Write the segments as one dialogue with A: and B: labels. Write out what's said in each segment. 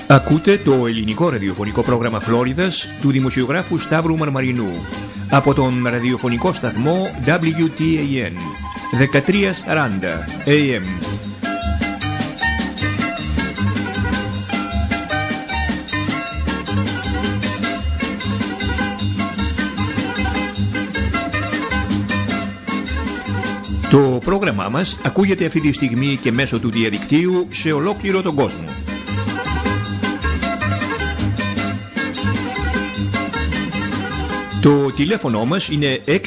A: Ακούτε το ελληνικό ραδιοφωνικό πρόγραμμα Φλόριδας του δημοσιογράφου Σταύρου Μαρμαρινού από τον ραδιοφωνικό σταθμό WTAN 1340 AM. Το πρόγραμμά μας ακούγεται αυτή τη στιγμή και μέσω του διαδικτύου σε ολόκληρο τον κόσμο. Το τηλέφωνο μας είναι 646-712-4032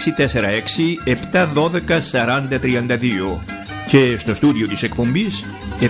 A: και στο στούντιο της εκπομπής 727-441-3000.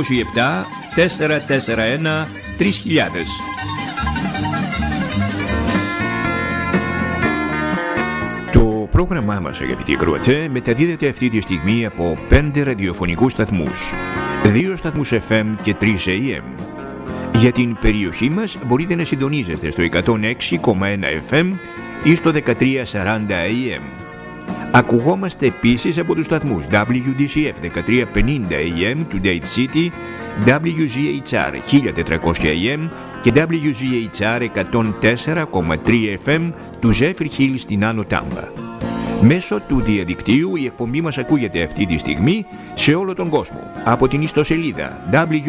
A: Το πρόγραμμά μας, αγαπητοί ακροατές, μεταδίδεται αυτή τη στιγμή από 5 ραδιοφωνικούς σταθμούς, 2 σταθμούς FM και 3 AM. Για την περιοχή μας μπορείτε να συντονίζεστε στο 106,1 FM ή στο 1340 AM. Ακουγόμαστε επίσης από τους σταθμούς WDCF 1350 AM του Date City, WGHR 1400 AM και WGHR 104,3 FM του Zephyr Hill στην Άνω Τάμπα. Μέσω του διαδικτύου η εκπομπή μας ακούγεται αυτή τη στιγμή σε όλο τον κόσμο από την ιστοσελίδα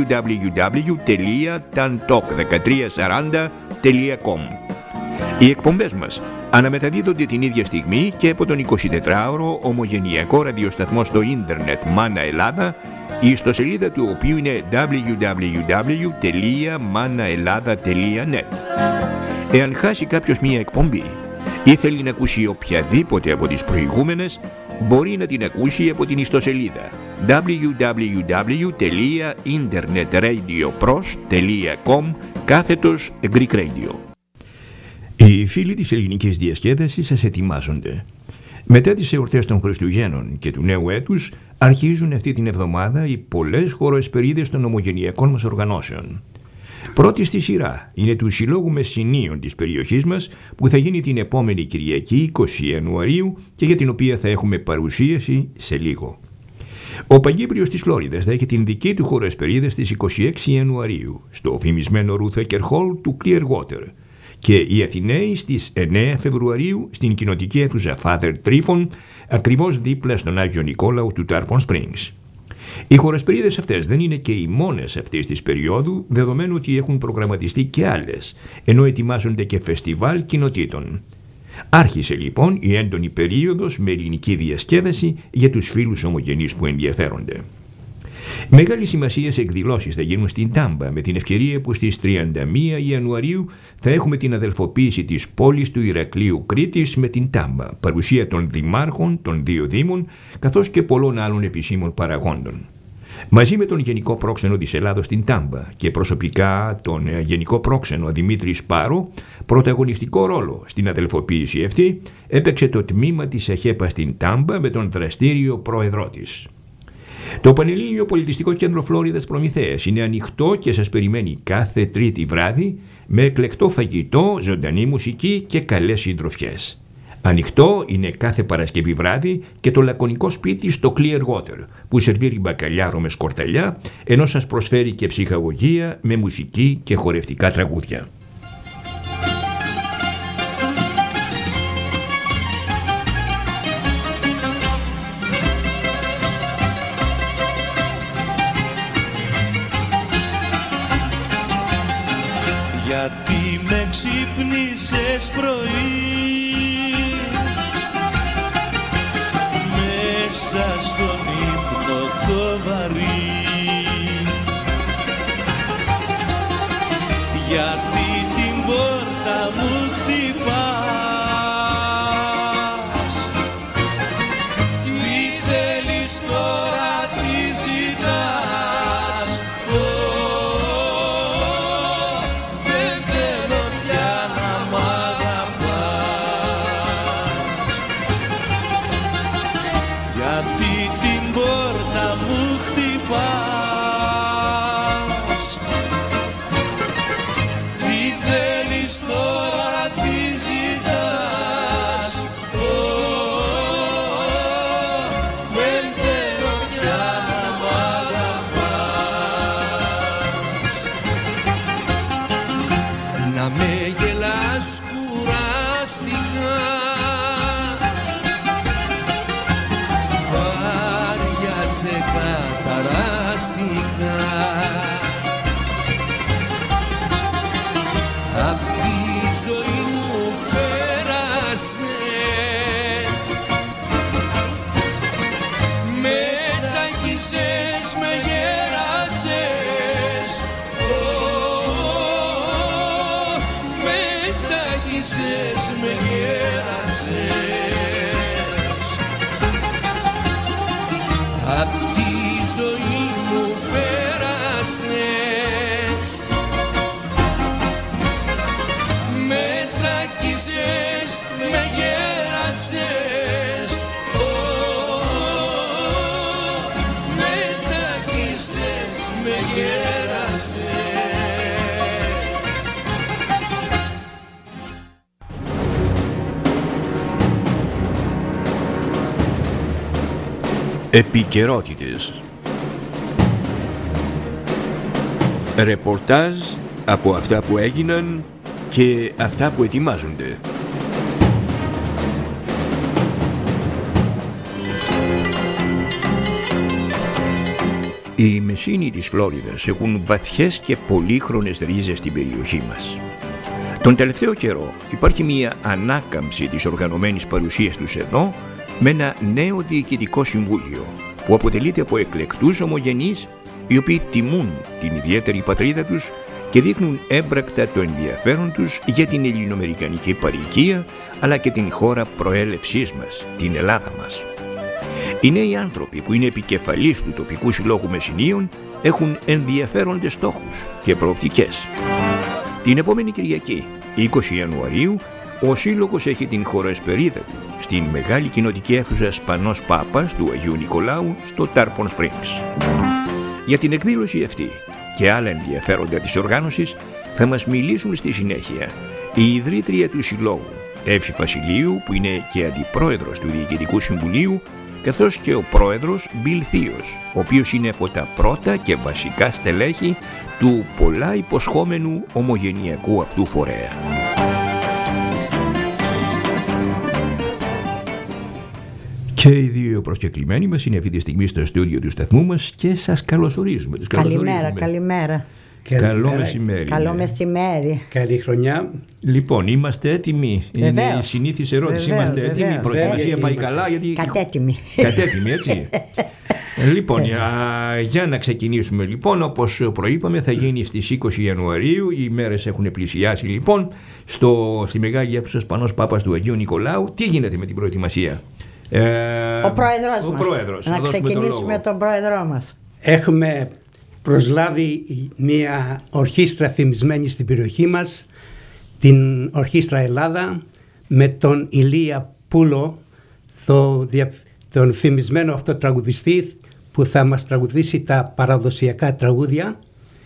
A: www.tantalk1340.com. Οι εκπομπές μας αναμεταδίδονται την ίδια στιγμή και από τον 24ωρο ομογενειακό ραδιοσταθμό στο ίντερνετ Μάνα Ελλάδα, η ιστοσελίδα του οποίου είναι www.manaelada.net. Εάν χάσει κάποιος μία εκπομπή ή θέλει να ακούσει οποιαδήποτε από τις προηγούμενες, μπορεί να την ακούσει από την ιστοσελίδα www.internetradiopros.com/Greek Radio. Οι φίλοι της ελληνικής διασκέδασης σας ετοιμάζονται. Μετά τις εορτές των Χριστουγέννων και του Νέου Έτους αρχίζουν αυτή την εβδομάδα οι πολλές χωροεσπερίδες των ομογενειακών μας οργανώσεων. Πρώτη στη σειρά είναι του Συλλόγου Μεσσηνίων της περιοχής μας, που θα γίνει την επόμενη Κυριακή 20 Ιανουαρίου και για την οποία θα έχουμε παρουσίαση σε λίγο. Ο Παγκύπριος της Φλόριδας θα έχει την δική του χωροεσπερίδα στις 26 Ιανουαρίου στο φημισμένο Ruth Ecker Hall του Clearwater και οι Αθηναίοι στις 9 Φεβρουαρίου στην κοινοτική αίθουσα Father Tryphon, ακριβώς δίπλα στον Άγιο Νικόλαο του Tarpon Springs. Οι χωροεσπερίδες αυτές δεν είναι και οι μόνες αυτής της περίοδου, δεδομένου ότι έχουν προγραμματιστεί και άλλες, ενώ ετοιμάζονται και φεστιβάλ κοινοτήτων. Άρχισε λοιπόν η έντονη περίοδος με ελληνική διασκέδαση για τους φίλους ομογενείς που ενδιαφέρονται. Μεγάλη σημασία σε εκδηλώσεις θα γίνουν στην Τάμπα, με την ευκαιρία που στις 31 Ιανουαρίου θα έχουμε την αδελφοποίηση της πόλης του Ηρακλείου Κρήτης με την Τάμπα, παρουσία των δημάρχων των 2 δήμων, καθώς και πολλών άλλων επισήμων παραγόντων. Μαζί με τον Γενικό Πρόξενο της Ελλάδος στην Τάμπα και προσωπικά τον Γενικό Πρόξενο Δημήτρη Σπάρο, πρωταγωνιστικό ρόλο στην αδελφοποίηση αυτή έπαιξε το τμήμα της ΑΧΕΠΑ στην Τάμπα με τον δραστήριο πρόεδρό της. Το Πανελλήνιο Πολιτιστικό Κέντρο Φλόριδας Προμηθέας είναι ανοιχτό και σας περιμένει κάθε Τρίτη βράδυ με εκλεκτό φαγητό, ζωντανή μουσική και καλές συντροφιές. Ανοιχτό είναι κάθε Παρασκευή βράδυ και το λακωνικό σπίτι στο Clearwater, που σερβίρει μπακαλιάρο με σκορταλιά, ενώ σας προσφέρει και ψυχαγωγία με μουσική και χορευτικά τραγούδια.
B: Γιατί με ξύπνησες πρωί μέσα στον ύπνο το βαρύ, γιατί την πόρτα μου χτυπάς, μη θέλεις τώρα τι ζητάς. Δεν θέλω πια να μ' αγαπάς, γιατί την πόρτα μου χτυπάς, μη
C: να με γελάς κουραστικά. Βάρια σε καταραστικά, απ' τη ζωή μου πέρασες, με τσακίσες, με γέρασες, με τσακίσες, με γέρασες. Απ' τη ζωή μου πέρασες, με τσακίσες, με γέρασες, με τσακίσες, με γέρασες.
A: Επικαιρότητες. Ρεπορτάζ από αυτά που έγιναν και αυτά που ετοιμάζονται. Οι Μεσίνοι της Φλόριδας έχουν βαθιές και πολύχρονες ρίζες στην περιοχή μας. Τον τελευταίο καιρό υπάρχει μια ανάκαμψη της οργανωμένης παρουσίας τους εδώ με ένα νέο διοικητικό συμβούλιο που αποτελείται από εκλεκτούς ομογενείς οι οποίοι τιμούν την ιδιαίτερη πατρίδα τους και δείχνουν έμπρακτα το ενδιαφέρον τους για την ελληνοαμερικανική παροικία αλλά και την χώρα προέλευσής μας, την Ελλάδα μας. Οι νέοι άνθρωποι που είναι επικεφαλής του τοπικού συλλόγου Μεσσηνίων έχουν ενδιαφέροντες στόχους και προοπτικές. Την επόμενη Κυριακή, 20 Ιανουαρίου, ο Σύλλογος έχει την χωροεσπερίδα του στην μεγάλη κοινοτική αίθουσα Σπανός Πάπας του Αγίου Νικολάου στο Tarpon Springs. Για την εκδήλωση αυτή και άλλα ενδιαφέροντα της οργάνωσης θα μας μιλήσουν στη συνέχεια η ιδρύτρια του Συλλόγου, Εύση Βασιλείου, που είναι και αντιπρόεδρος του Διοικητικού Συμβουλίου, καθώς και ο πρόεδρος Μπιλ Θείος, ο οποίος είναι από τα πρώτα και βασικά στελέχη του πολλά υποσχόμενου ομογενειακού αυτού φορέα. Και οι δύο προσκεκλημένοι μας είναι αυτή τη στιγμή στο στούντιο του σταθμού μας και σας καλωσορίζουμε.
D: Καλημέρα.
A: Καλό μεσημέρι.
D: Καλό μεσημέρι.
E: Καλή χρονιά.
A: Λοιπόν, είμαστε έτοιμοι.
D: Βεβαίως.
A: Είναι η συνήθις ερώτηση. Είμαστε έτοιμοι. Η προετοιμασία πάει καλά. Γιατί...
D: Κατέτοιμοι.
A: Κατέτοιμοι, έτσι. Λοιπόν, για να ξεκινήσουμε λοιπόν, όπως προείπαμε, θα γίνει στις 20 Ιανουαρίου. Οι μέρες έχουν πλησιάσει λοιπόν στη μεγάλη αίθουσα Σπανός Πάπας του Αγίου Νικολάου. Τι γίνεται με την προετοιμασία?
D: Ο πρόεδρος μας. Να ξεκινήσουμε τον πρόεδρό μας.
E: Έχουμε προσλάβει μια ορχήστρα θυμισμένη στην περιοχή μας, την Ορχήστρα Ελλάδα, με τον Ηλία Πούλο, τον θυμισμένο αυτό τραγουδιστή που θα μας τραγουδήσει τα παραδοσιακά τραγούδια.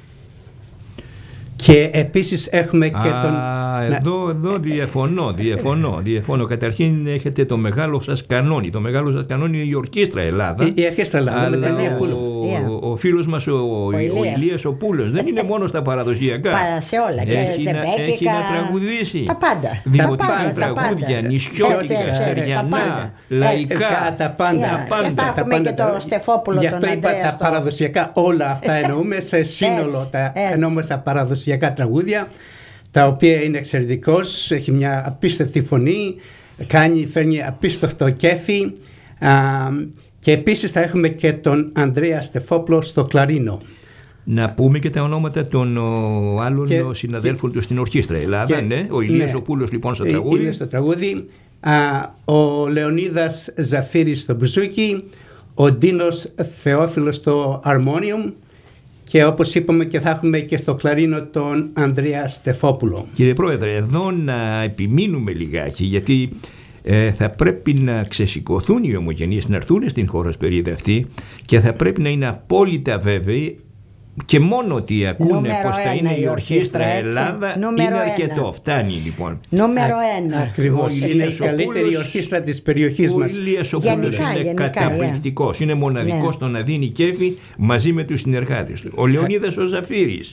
E: Και επίσης έχουμε και τον...
A: Εδώ διαφωνώ. Καταρχήν έχετε το μεγάλο σας κανόνι. Το μεγάλο σας κανόνι είναι η Ορχήστρα Ελλάδα.
E: Η Ορχήστρα Ελλάδα.
A: Αλλά ο φίλος μας ο Ηλίας ο Πούλος δεν είναι μόνο στα παραδοσιακά.
D: Σε όλα.
A: Έχει να τραγουδήσει.
D: Τα πάντα.
A: Δημοτικά τραγούδια, νησιώτικα, στεριανά, λαϊκά.
E: Τα πάντα.
D: Και θα έχουμε και το Στεφόπουλο.
E: Γι' αυτό είπα τα παραδοσιακά. Όλα αυτά εννοούμε σε σύνολο. Εννοούμε στα παραδοσιακά τραγούδια, τα οποία είναι εξαιρετικός, έχει μια απίστευτη φωνή, φέρνει απίστευτο κέφι, και επίσης θα έχουμε και τον Ανδρέα Στεφόπουλο στο κλαρίνο.
A: Να πούμε και τα ονόματα των άλλων συναδέλφων του στην Ορχήστρα Ελλάδα, ναι. Ο Ηλίας ο Πούλος λοιπόν στο τραγούδι.
E: Είναι στο τραγούδι, ο Λεωνίδας Ζαφύρης στο μπουζούκι, ο Ντίνος Θεόφιλος στο αρμόνιουμ, και όπως είπαμε και θα έχουμε και στο κλαρίνο τον Ανδρέα Στεφόπουλο.
A: Κύριε Πρόεδρε, εδώ να επιμείνουμε λιγάκι, γιατί θα πρέπει να ξεσηκωθούν οι ομογενείς, να έρθουν στην χωροσπερίδα αυτή και θα πρέπει να είναι απόλυτα βέβαιοι και μόνο ότι ακούνε πως θα είναι η Ορχήστρα Ελλάδα είναι αρκετό. Φτάνει λοιπόν.
D: Νούμερο 1.
E: Ακριβώς. Είναι η καλύτερη ορχήστρα της περιοχής μας.
A: Ο Ηλίας ο Πούλος είναι καταπληκτικός. Είναι μοναδικός στο να δίνει κέφι μαζί με τους συνεργάτες του. Ο Λεωνίδας ο Ζαφύρης.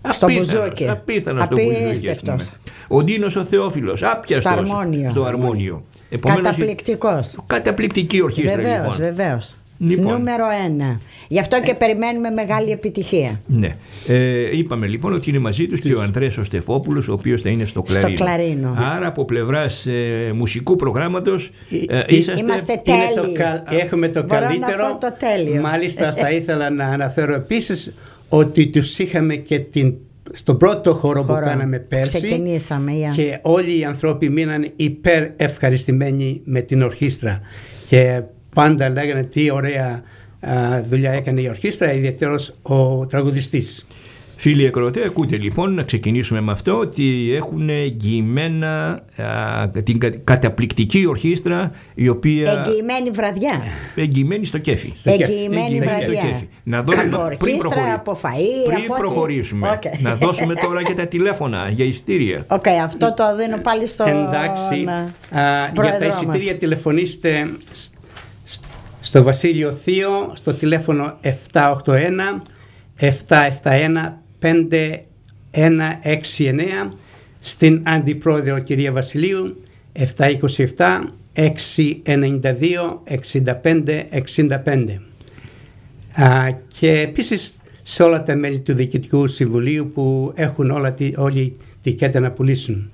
D: Στο Μπουζούκι.
A: Απίστευτος. Ο Ντίνος ο Θεόφιλος, άπιαστος στο αρμόνιο.
D: Καταπληκτικός.
A: Καταπληκτική ορχήστρα.
D: Βεβαίως. Λοιπόν. Νούμερο 1. Γι' αυτό και περιμένουμε μεγάλη επιτυχία.
A: Ναι. Είπαμε λοιπόν ότι είναι μαζί τους και ο Ανδρέας ο Στεφόπουλος, ο οποίος θα είναι στο κλαρίνο. Άρα από πλευράς μουσικού προγράμματος
D: είμαστε τέλειοι.
E: Έχουμε το καλύτερο. Μάλιστα θα ήθελα να αναφέρω επίσης ότι τους είχαμε και στον πρώτο χώρο που κάναμε πέρσι και όλοι οι άνθρωποι μείναν υπέρ ευχαριστημένοι με την ορχήστρα και πάντα λέγανε τι ωραία δουλειά έκανε η ορχήστρα, ιδιαίτερος ο τραγουδιστής.
A: Φίλοι ακροατές, ακούτε λοιπόν, να ξεκινήσουμε με αυτό, ότι έχουν εγγυημένα την καταπληκτική ορχήστρα, η οποία...
D: Εγγυημένη βραδιά.
A: Εγγυημένη στο κέφι.
D: Εγγυημένη βραδιά.
A: Να δώσουμε,
D: από ορχήστρα, από φαΐ,
A: πριν προχωρήσουμε, να δώσουμε τώρα και τα τηλέφωνα για εισιτήρια.
D: Αυτό το δίνω πάλι στο...
E: Εντάξει, για τα εισιτήρια τηλεφωνήστε στο Βασίλειο Θείο, στο τηλέφωνο 781-569, στην Αντιπρόεδρο κυρία Βασιλείου 727-692-65-65. Και επίσης σε όλα τα μέλη του Διοικητικού Συμβουλίου που έχουν όλη τη κέτα να πουλήσουν.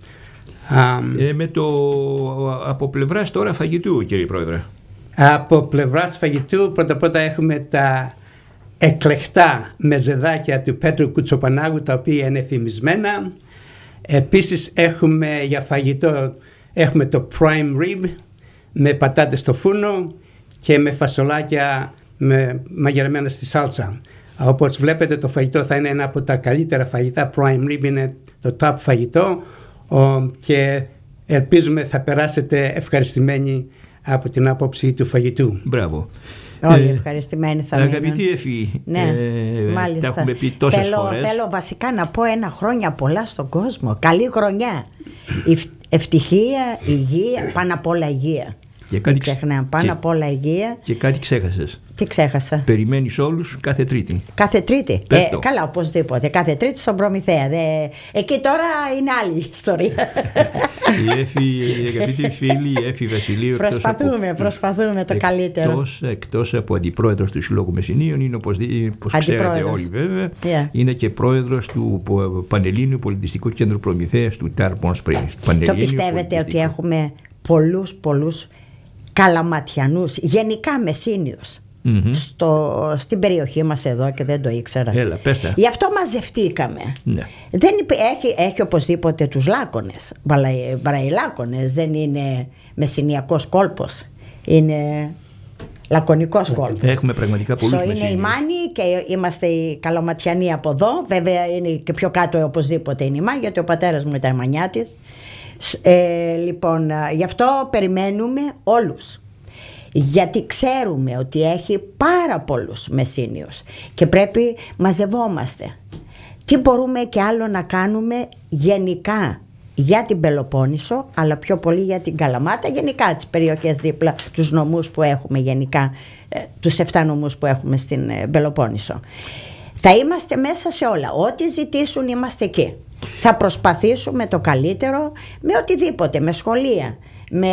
A: Με το από πλευράς τώρα φαγητού, κύριε Πρόεδρε.
E: Από πλευράς φαγητού πρώτα έχουμε τα εκλεκτά μεζεδάκια του Πέτρου Κουτσοπανάγου, τα οποία είναι θυμισμένα. Επίσης έχουμε για φαγητό το prime rib με πατάτες στο φούρνο και με φασολάκια μαγειρεμένα στη σάλτσα. Όπως βλέπετε το φαγητό θα είναι ένα από τα καλύτερα φαγητά. Prime rib είναι το top φαγητό και ελπίζουμε θα περάσετε ευχαριστημένοι από την άποψη του φαγητού.
A: Μπράβο.
D: Όλοι ευχαριστημένοι θα μείνουν.
A: Αγαπητή Εφη,
D: μάλιστα.
A: Τα έχουμε πει τόσες φορές.
D: Θέλω βασικά να πω χρόνια πολλά στον κόσμο. Καλή χρονιά. Ευτυχία, υγεία, πάνω απ' όλα υγεία. Πάνω απ' όλα υγεία.
A: Και κάτι ξέχασες.
D: Τι ξέχασα?
A: Περιμένεις όλους κάθε Τρίτη.
D: Κάθε Τρίτη. Καλά, οπωσδήποτε. Κάθε Τρίτη στον Προμηθέα. Εκεί τώρα είναι άλλη ιστορία.
A: Η Εφη, αγαπητοί φίλοι, η Εφη Βασιλείου.
D: Προσπαθούμε το καλύτερο.
A: Εκτός από αντιπρόεδρος του Συλλόγου Μεσσηνίων, είναι όπως ξέρετε όλοι βέβαια, είναι και πρόεδρος του Πανελλήνιου Πολιτιστικού Κέντρου Προμηθέας του Tarpon Springs.
D: Το πιστεύετε ότι έχουμε πολλούς καλαματιανούς, γενικά Μεσσήνιους, στην περιοχή μας εδώ και δεν το ήξερα.
A: Έλα, πες τα.
D: Γι' αυτό μαζευτήκαμε.
A: Ναι.
D: Έχει οπωσδήποτε τους λάκωνες, Βαραϊλάκωνες, δεν είναι μεσσηνιακός κόλπος, είναι λακωνικός κόλπος.
A: Έχουμε πραγματικά πολλούς Μεσσηνίους.
D: Είναι η Μάνη και είμαστε οι καλαματιανοί από εδώ, βέβαια είναι και πιο κάτω οπωσδήποτε είναι η Μάνη, γιατί ο πατέρας μου ήταν μανιάτης. Λοιπόν, γι' αυτό περιμένουμε όλους, γιατί ξέρουμε ότι έχει πάρα πολλούς Μεσσήνιους και πρέπει μαζευόμαστε. Τι μπορούμε και άλλο να κάνουμε γενικά για την Πελοπόννησο, αλλά πιο πολύ για την Καλαμάτα, γενικά τις περιοχές δίπλα, τους νομούς που έχουμε γενικά, τους 7 νομούς που έχουμε στην Πελοπόννησο. Θα είμαστε μέσα σε όλα, ό,τι ζητήσουν είμαστε εκεί. Θα προσπαθήσουμε το καλύτερο με οτιδήποτε, με σχολεία, με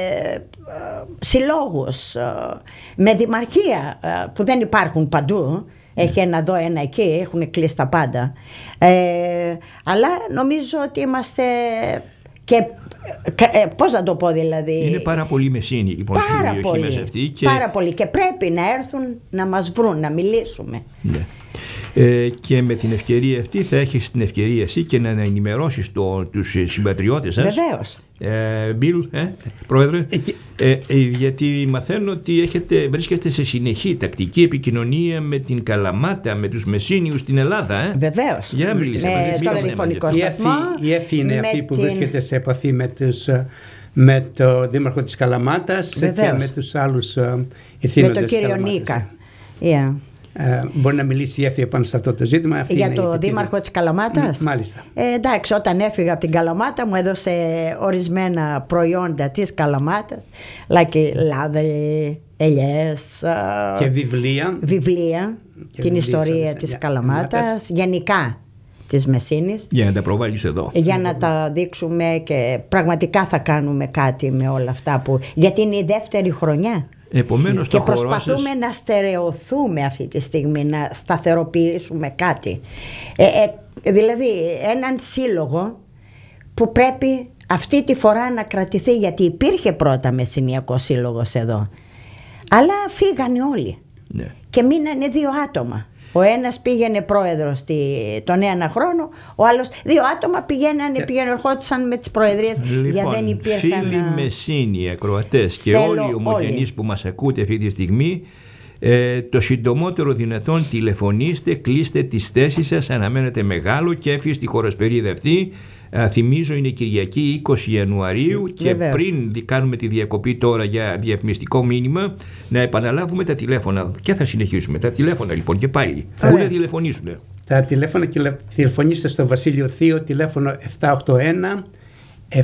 D: συλλόγους, με δημαρχία που δεν υπάρχουν παντού. Έχει ένα εδώ, ένα εκεί, έχουν κλείσει τα πάντα. Αλλά νομίζω ότι είμαστε και πώς να το πω δηλαδή.
A: Είναι πάρα πολύ Μεσσήνοι λοιπόν στην περιοχή μας αυτή.
D: Πάρα πολύ και πρέπει να έρθουν να μας βρουν, να μιλήσουμε.
A: Ναι. Και με την ευκαιρία αυτή θα έχεις την ευκαιρία εσύ και να ενημερώσεις τους συμπατριώτες σας.
D: Βεβαίως.
A: Μπιλ, Πρόεδρε, γιατί μαθαίνω ότι βρίσκεστε σε συνεχή τακτική επικοινωνία με την Καλαμάτα, με τους Μεσσήνιους στην Ελλάδα.
D: Βεβαίως.
A: Για να μιλήσεις.
D: Στο ραδιοφωνικό σταθμό.
E: Η Εφη είναι αυτή που βρίσκεται σε επαφή με το Δήμαρχο της Καλαμάτας. Βεβαίως. Και με τους άλλους ηθήνοντες.
D: Με τον κύριο Νίκα.
E: Μπορεί να μιλήσει η Εφη επάνω σε αυτό το ζήτημα.
D: Για το Δήμαρχο της Καλαμάτας.
E: Μάλιστα.
D: Εντάξει, όταν έφυγα από την Καλαμάτα μου έδωσε ορισμένα προϊόντα της Καλαμάτας, λάδι, ελιές
E: και βιβλία
D: και την ιστορία της Καλαμάτας, γενικά της Μεσσήνης.
A: Για να τα προβάλλεις εδώ.
D: Για να τα δείξουμε και πραγματικά θα κάνουμε κάτι με όλα αυτά γιατί είναι η δεύτερη χρονιά.
A: Επομένως,
D: και προσπαθούμε να στερεωθούμε αυτή τη στιγμή, να σταθεροποιήσουμε κάτι. Δηλαδή έναν σύλλογο που πρέπει αυτή τη φορά να κρατηθεί, γιατί υπήρχε πρώτα Μεσσηνιακό σύλλογος εδώ, αλλά φύγανε όλοι, ναι. Και μείνανε 2 άτομα. Ο ένας πήγαινε πρόεδρος τον ένα χρόνο, ο άλλος 2 άτομα ερχόντουσαν με τις προεδρίες.
A: Λοιπόν,
D: δεν υπήρχαν.
A: Φίλοι Μεσσήνοι, ακροατές και όλοι οι ομογενείς που μας ακούτε αυτή τη στιγμή, το συντομότερο δυνατόν τηλεφωνήστε, κλείστε τις θέσεις σας, αναμένετε μεγάλο κέφι στη χωροσπερίδα αυτή. Θυμίζω είναι Κυριακή 20 Ιανουαρίου και βεβαίως. Πριν κάνουμε τη διακοπή τώρα για διαφημιστικό μήνυμα, να επαναλάβουμε τα τηλέφωνα και θα συνεχίσουμε. Τα τηλέφωνα λοιπόν και πάλι. Πού να τηλεφωνήσουν?
E: Τα τηλέφωνα, τηλεφωνήστε στο Βασίλειο Θείο, τηλέφωνο 781 771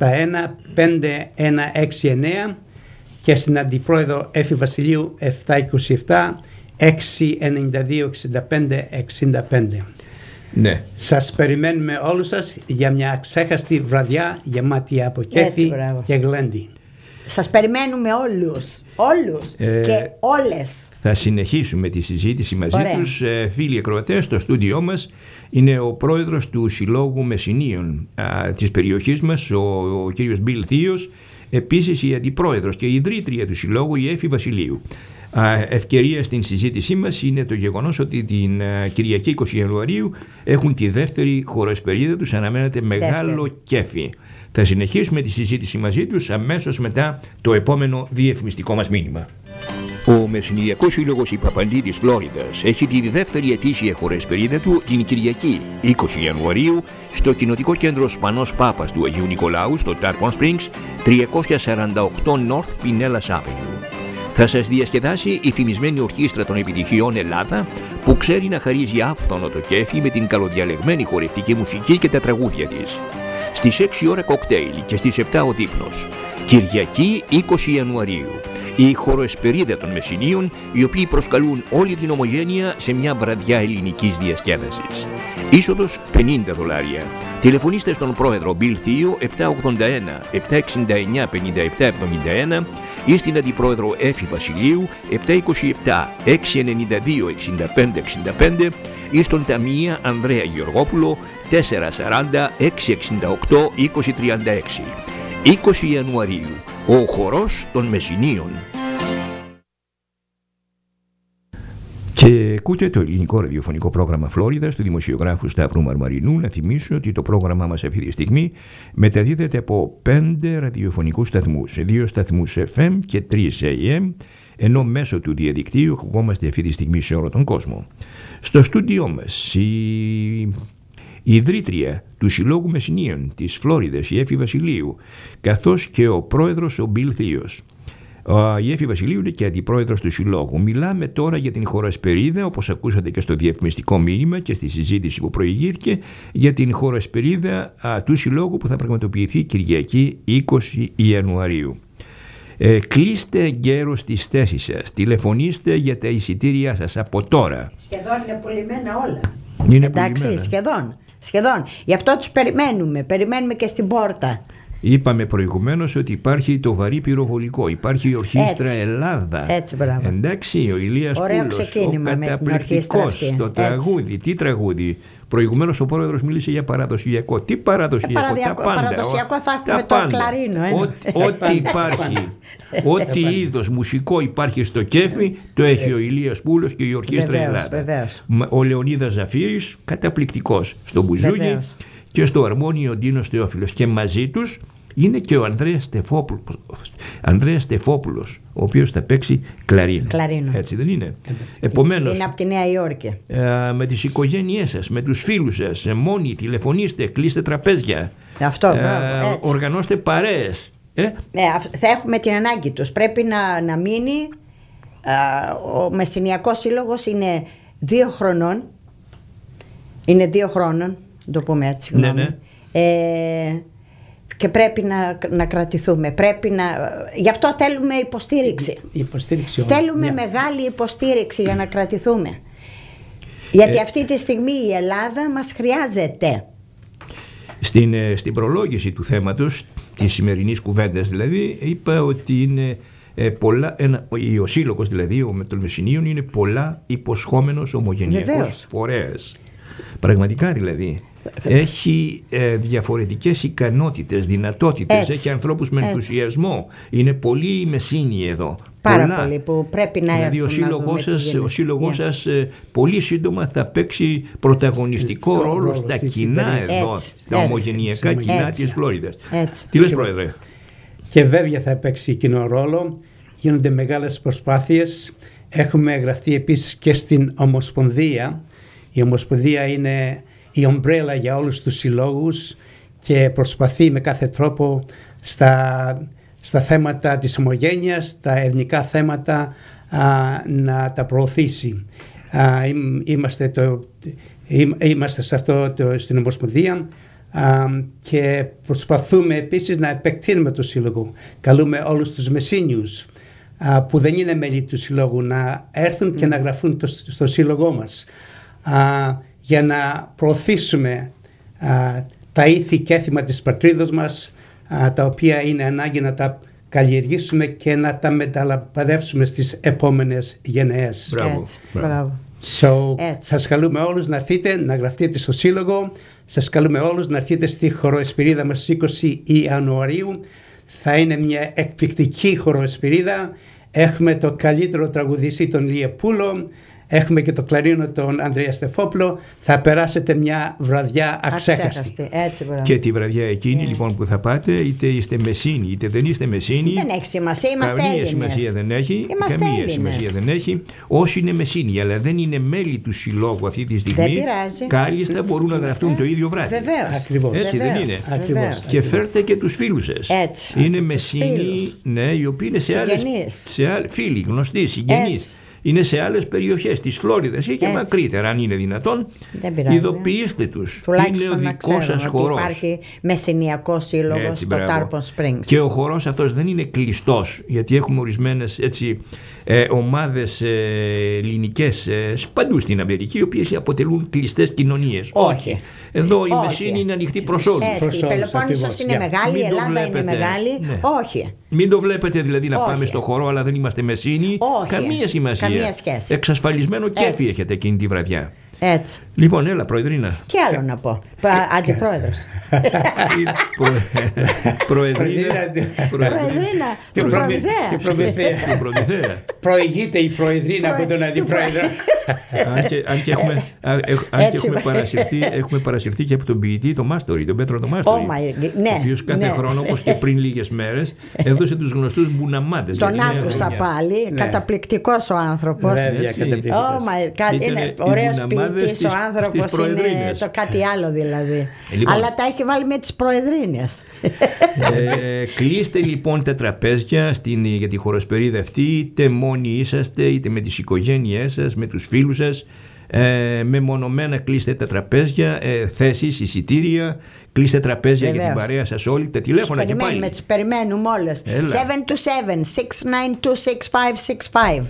E: 5169 και στην Αντιπρόεδρο Έφη Βασιλείου 727 692 65 65.
A: Ναι.
E: Σας περιμένουμε όλους σας για μια αξέχαστη βραδιά γεμάτη από κέφι και γλέντι.
D: Σας περιμένουμε όλους και όλες.
A: Θα συνεχίσουμε τη συζήτηση μαζί τους. Φίλοι ακροατές, στο στούντιό μας είναι ο πρόεδρος του Συλλόγου Μεσσηνίων της περιοχής μας, ο κύριος Μπιλ Θείος, επίσης η αντιπρόεδρος και η ιδρύτρια του Συλλόγου, η Έφη Βασιλείου. Ευκαιρία στην συζήτησή μας είναι το γεγονός ότι την Κυριακή 20 Ιανουαρίου έχουν τη δεύτερη χωροεσπερίδα τους, αναμένεται μεγάλο κέφι. Θα συνεχίσουμε τη συζήτηση μαζί τους αμέσως μετά το επόμενο διαφημιστικό μας μήνυμα. Ο Μεσσηνιακός Σύλλογος η Παπαντή της Φλόριδας έχει τη δεύτερη ετήσια χωροεσπερίδα του την Κυριακή 20 Ιανουαρίου στο Κοινοτικό Κέντρο Σπανός Πάπας του Αγίου Νικολάου στο Tarpon Springs 348 North Pinellas Avenue. Θα σας διασκεδάσει η φημισμένη ορχήστρα των επιτυχιών Ελλάδα που ξέρει να χαρίζει άφθονο το κέφι με την καλοδιαλεγμένη χορευτική μουσική και τα τραγούδια της. Στις 6 ώρα κοκτέιλ και στις 7 ο δείπνος. Κυριακή 20 Ιανουαρίου. Η χωροεσπερίδα των Μεσσηνίων, οι οποίοι προσκαλούν όλη την ομογένεια σε μια βραδιά ελληνικής διασκέδασης. Είσοδος $50. Τηλεφωνήστε στον πρόεδρο Μπιλ Θείο 781 769 5771 ή στην αντιπρόεδρο Έφη Βασιλείου 727 692 6565 ή στον ταμεία Ανδρέα Γεωργόπουλο 440 668 2036. 20 Ιανουαρίου, ο χορός των Μεσσηνίων. Και ακούτε το ελληνικό ραδιοφωνικό πρόγραμμα Φλόριδας του δημοσιογράφου Σταύρου Μαρμαρινού. Να θυμίσω ότι το πρόγραμμά μας αυτή τη στιγμή μεταδίδεται από 5 ραδιοφωνικούς σταθμούς, 2 σταθμούς FM και 3 AM, ενώ μέσω του διαδικτύου ακουγόμαστε αυτή τη στιγμή σε όλο τον κόσμο. Στο στούντιό μας η ιδρύτρια του Συλλόγου Μεσσηνίων της Φλόριδας, η Έφη Βασιλείου, καθώς και ο πρόεδρος ο Μπιλ Θείος. Η Έφη Βασιλείου είναι και αντιπρόεδρος του Συλλόγου. Μιλάμε τώρα για την χωροεσπερίδα, όπως ακούσατε και στο διαφημιστικό μήνυμα και στη συζήτηση που προηγήθηκε, για την χωροεσπερίδα του Συλλόγου που θα πραγματοποιηθεί Κυριακή 20 Ιανουαρίου. Κλείστε εγκαίρως τις θέσεις σας, τηλεφωνήστε για τα εισιτήριά σας από τώρα.
D: Σχεδόν είναι πουλημένα όλα.
A: Είναι
D: εντάξει,
A: πουλημένα.
D: Σχεδόν. Γι' αυτό τους περιμένουμε και στην πόρτα.
A: Είπαμε προηγουμένως ότι υπάρχει το βαρύ πυροβολικό, υπάρχει η ορχήστρα Ελλάδα.
D: Έτσι, μπράβο.
A: Εντάξει, ο Ηλίας Πούλος, ο καταπληκτικός, το τραγούδι. Τι τραγούδι? Προηγουμένως ο πρόεδρος μίλησε για παραδοσιακό. Τι παραδοσιακό? Τα πάντα.
D: Παραδοσιακό θα έχουμε το κλαρίνο.
A: Ό,τι υπάρχει, ό,τι είδος μουσικό υπάρχει στο κέφι, το έχει ο Ηλίας Πούλος και η ορχήστρα Ελλάδα.
D: Βεβαίως.
A: Ο Λεωνίδας Ζαφύρης, καταπληκτικός στο μπουζούκι, και στο αρμόνιο ο Ντίνος Θεόφιλος, και μαζί τους είναι και ο Ανδρέας Στεφόπουλος, ο οποίος θα παίξει κλαρίνο. Έτσι δεν είναι? Επομένως,
D: είναι από τη Νέα Υόρκη.
A: Με τις οικογένειές σας, με τους φίλους σας, μόνοι τηλεφωνήστε, κλείστε τραπέζια.
D: Αυτό, μπράβο,
A: οργανώστε παρέες.
D: Θα έχουμε την ανάγκη τους. Πρέπει να μείνει. Ο Μεσσηνιακός Σύλλογος είναι 2 χρονών. Είναι 2 χρόνων, το πούμε έτσι.
A: Ναι.
D: Και πρέπει να κρατηθούμε. Γι' αυτό θέλουμε υποστήριξη.
E: Θέλουμε
D: μεγάλη υποστήριξη για να κρατηθούμε. Γιατί αυτή τη στιγμή η Ελλάδα μας χρειάζεται.
A: Στην προλόγηση του θέματος, της σημερινής κουβέντας δηλαδή, είπα ότι είναι ο σύλλογος δηλαδή, των Μεσσηνίων, είναι πολλά υποσχόμενος ομογενειακός φορέας. Πραγματικά δηλαδή. Έχει διαφορετικές ικανότητες, δυνατότητες, έχει ανθρώπους με ενθουσιασμό. Είναι πολύ οι Μεσσήνιοι εδώ.
D: Πάρα πολύ που πρέπει να έρθουν.
A: Δηλαδή ο σύλλογός σας πολύ σύντομα θα παίξει πρωταγωνιστικό ρόλο στα κοινά εδώ, τα ομογενειακά κοινά της Φλόριδας. Τι λες, Πρόεδρε?
E: Και βέβαια θα παίξει κοινό ρόλο. Γίνονται μεγάλες προσπάθειες. Έχουμε γραφτεί επίσης και στην Ομοσπονδία. Η Ομοσπονδία είναι η ομπρέλα για όλους τους συλλόγους και προσπαθεί με κάθε τρόπο στα θέματα της ομογένειας, τα εθνικά θέματα να τα προωθήσει. Είμαστε σε αυτό στην Ομοσπονδία και προσπαθούμε επίσης να επεκτείνουμε το σύλλογο. Καλούμε όλους τους Μεσσήνιους που δεν είναι μέλη του συλλόγου να έρθουν και να γραφούν στο σύλλογό μας, για να προωθήσουμε τα ήθη και έθιμα της πατρίδος μας, τα οποία είναι ανάγκη να τα καλλιεργήσουμε και να τα μεταλαμπαδεύσουμε στις επόμενες γενναίες.
D: Μπράβο.
E: Σας καλούμε όλους να έρθετε, να γραφτείτε στο σύλλογο. Σας καλούμε όλους να έρθετε στη χοροεσπηρίδα μας 20 Ιανουαρίου. Θα είναι μια εκπληκτική χοροεσπηρίδα. Έχουμε το καλύτερο τραγουδιστή, τον Ηλία Πούλο. Έχουμε και το κλαρίνο τον Ανδρέα Στεφόπλο. Θα περάσετε μια βραδιά αξέχαστη.
A: Και τη βραδιά εκείνη λοιπόν που θα πάτε, είτε είστε Μεσσήνοι είτε δεν είστε Μεσσήνοι,
D: δεν έχει σημασία, είμαστε Έλληνες.
A: Καμία σημασία δεν έχει. Όσοι είναι Μεσσήνοι αλλά δεν είναι μέλη του συλλόγου αυτή τη στιγμή, κάλλιστα μπορούν να γραφτούν το ίδιο βράδυ.
D: Βεβαίως.
A: Έτσι δεν είναι?
E: Ακριβώς.
A: Και φέρτε και τους φίλους σας. Είναι Μεσσήνοι, ναι, οι οποίοι είναι σε άλλες φίλοι, γνωστοί, συγγενείς. Είναι σε άλλες περιοχές της Φλόριδας ή και μακρύτερα, αν είναι δυνατόν. Ειδοποιήστε τους.
D: Τουλάχιστον
A: είναι ο δικός σας χορός.
D: Υπάρχει Μεσσηνιακός σύλλογος στο Tarpon Springs.
A: Και ο χορός αυτός δεν είναι κλειστός, γιατί έχουμε ορισμένες ομάδες ελληνικές παντού στην Αμερική, οι οποίες αποτελούν κλειστές κοινωνίες. Όχι. Εδώ η Μεσσήνη είναι ανοιχτή προς όλους.
D: Η Πελοπόννησος είναι μεγάλη, η Ελλάδα είναι μεγάλη. Ναι. Όχι.
A: Μην το βλέπετε δηλαδή να πάμε στο χορό, αλλά δεν είμαστε Μεσσήνοι. Καμία σημασία. Εξασφαλισμένο κέφι έχετε εκείνη τη βραδιά.
D: Έτσι.
A: Λοιπόν, έλα, Προεδρίνα.
D: Τι άλλο να πω. Αντιπρόεδρος.
A: Προεδρίνα.
D: Την
E: Προμηθέα. Προηγείται η Προεδρίνα από τον Αντιπρόεδρο.
A: Αν και έχουμε παρασυρθεί και από τον ποιητή, τον Μάστορη, τον Πέτρο τον Μάστορη, ο οποίος κάθε χρόνο, όπως και πριν λίγες μέρες, έδωσε τους γνωστούς μπουναμάτες.
D: Τον άκουσα πάλι. Καταπληκτικός ο άνθρωπος. Είναι ωραίος ποιητής ο άνθρωπος, είναι το κάτι άλλο δηλαδή. Αλλά τα έχει βάλει με τις προεδρίνες.
A: Κλείστε λοιπόν τα τραπέζια για τη χοροσπερίδα αυτή, είτε μόνοι είσαστε είτε με τις οικογένειές σας, με τους φίλους σας. Μεμονωμένα κλείστε τα τραπέζια, θέσεις, εισιτήρια, κλείστε τραπέζια για την παρέα σας όλοι, τα τηλέφωνα και πάλι.
D: Τους περιμένουμε όλες. 727-692-6565.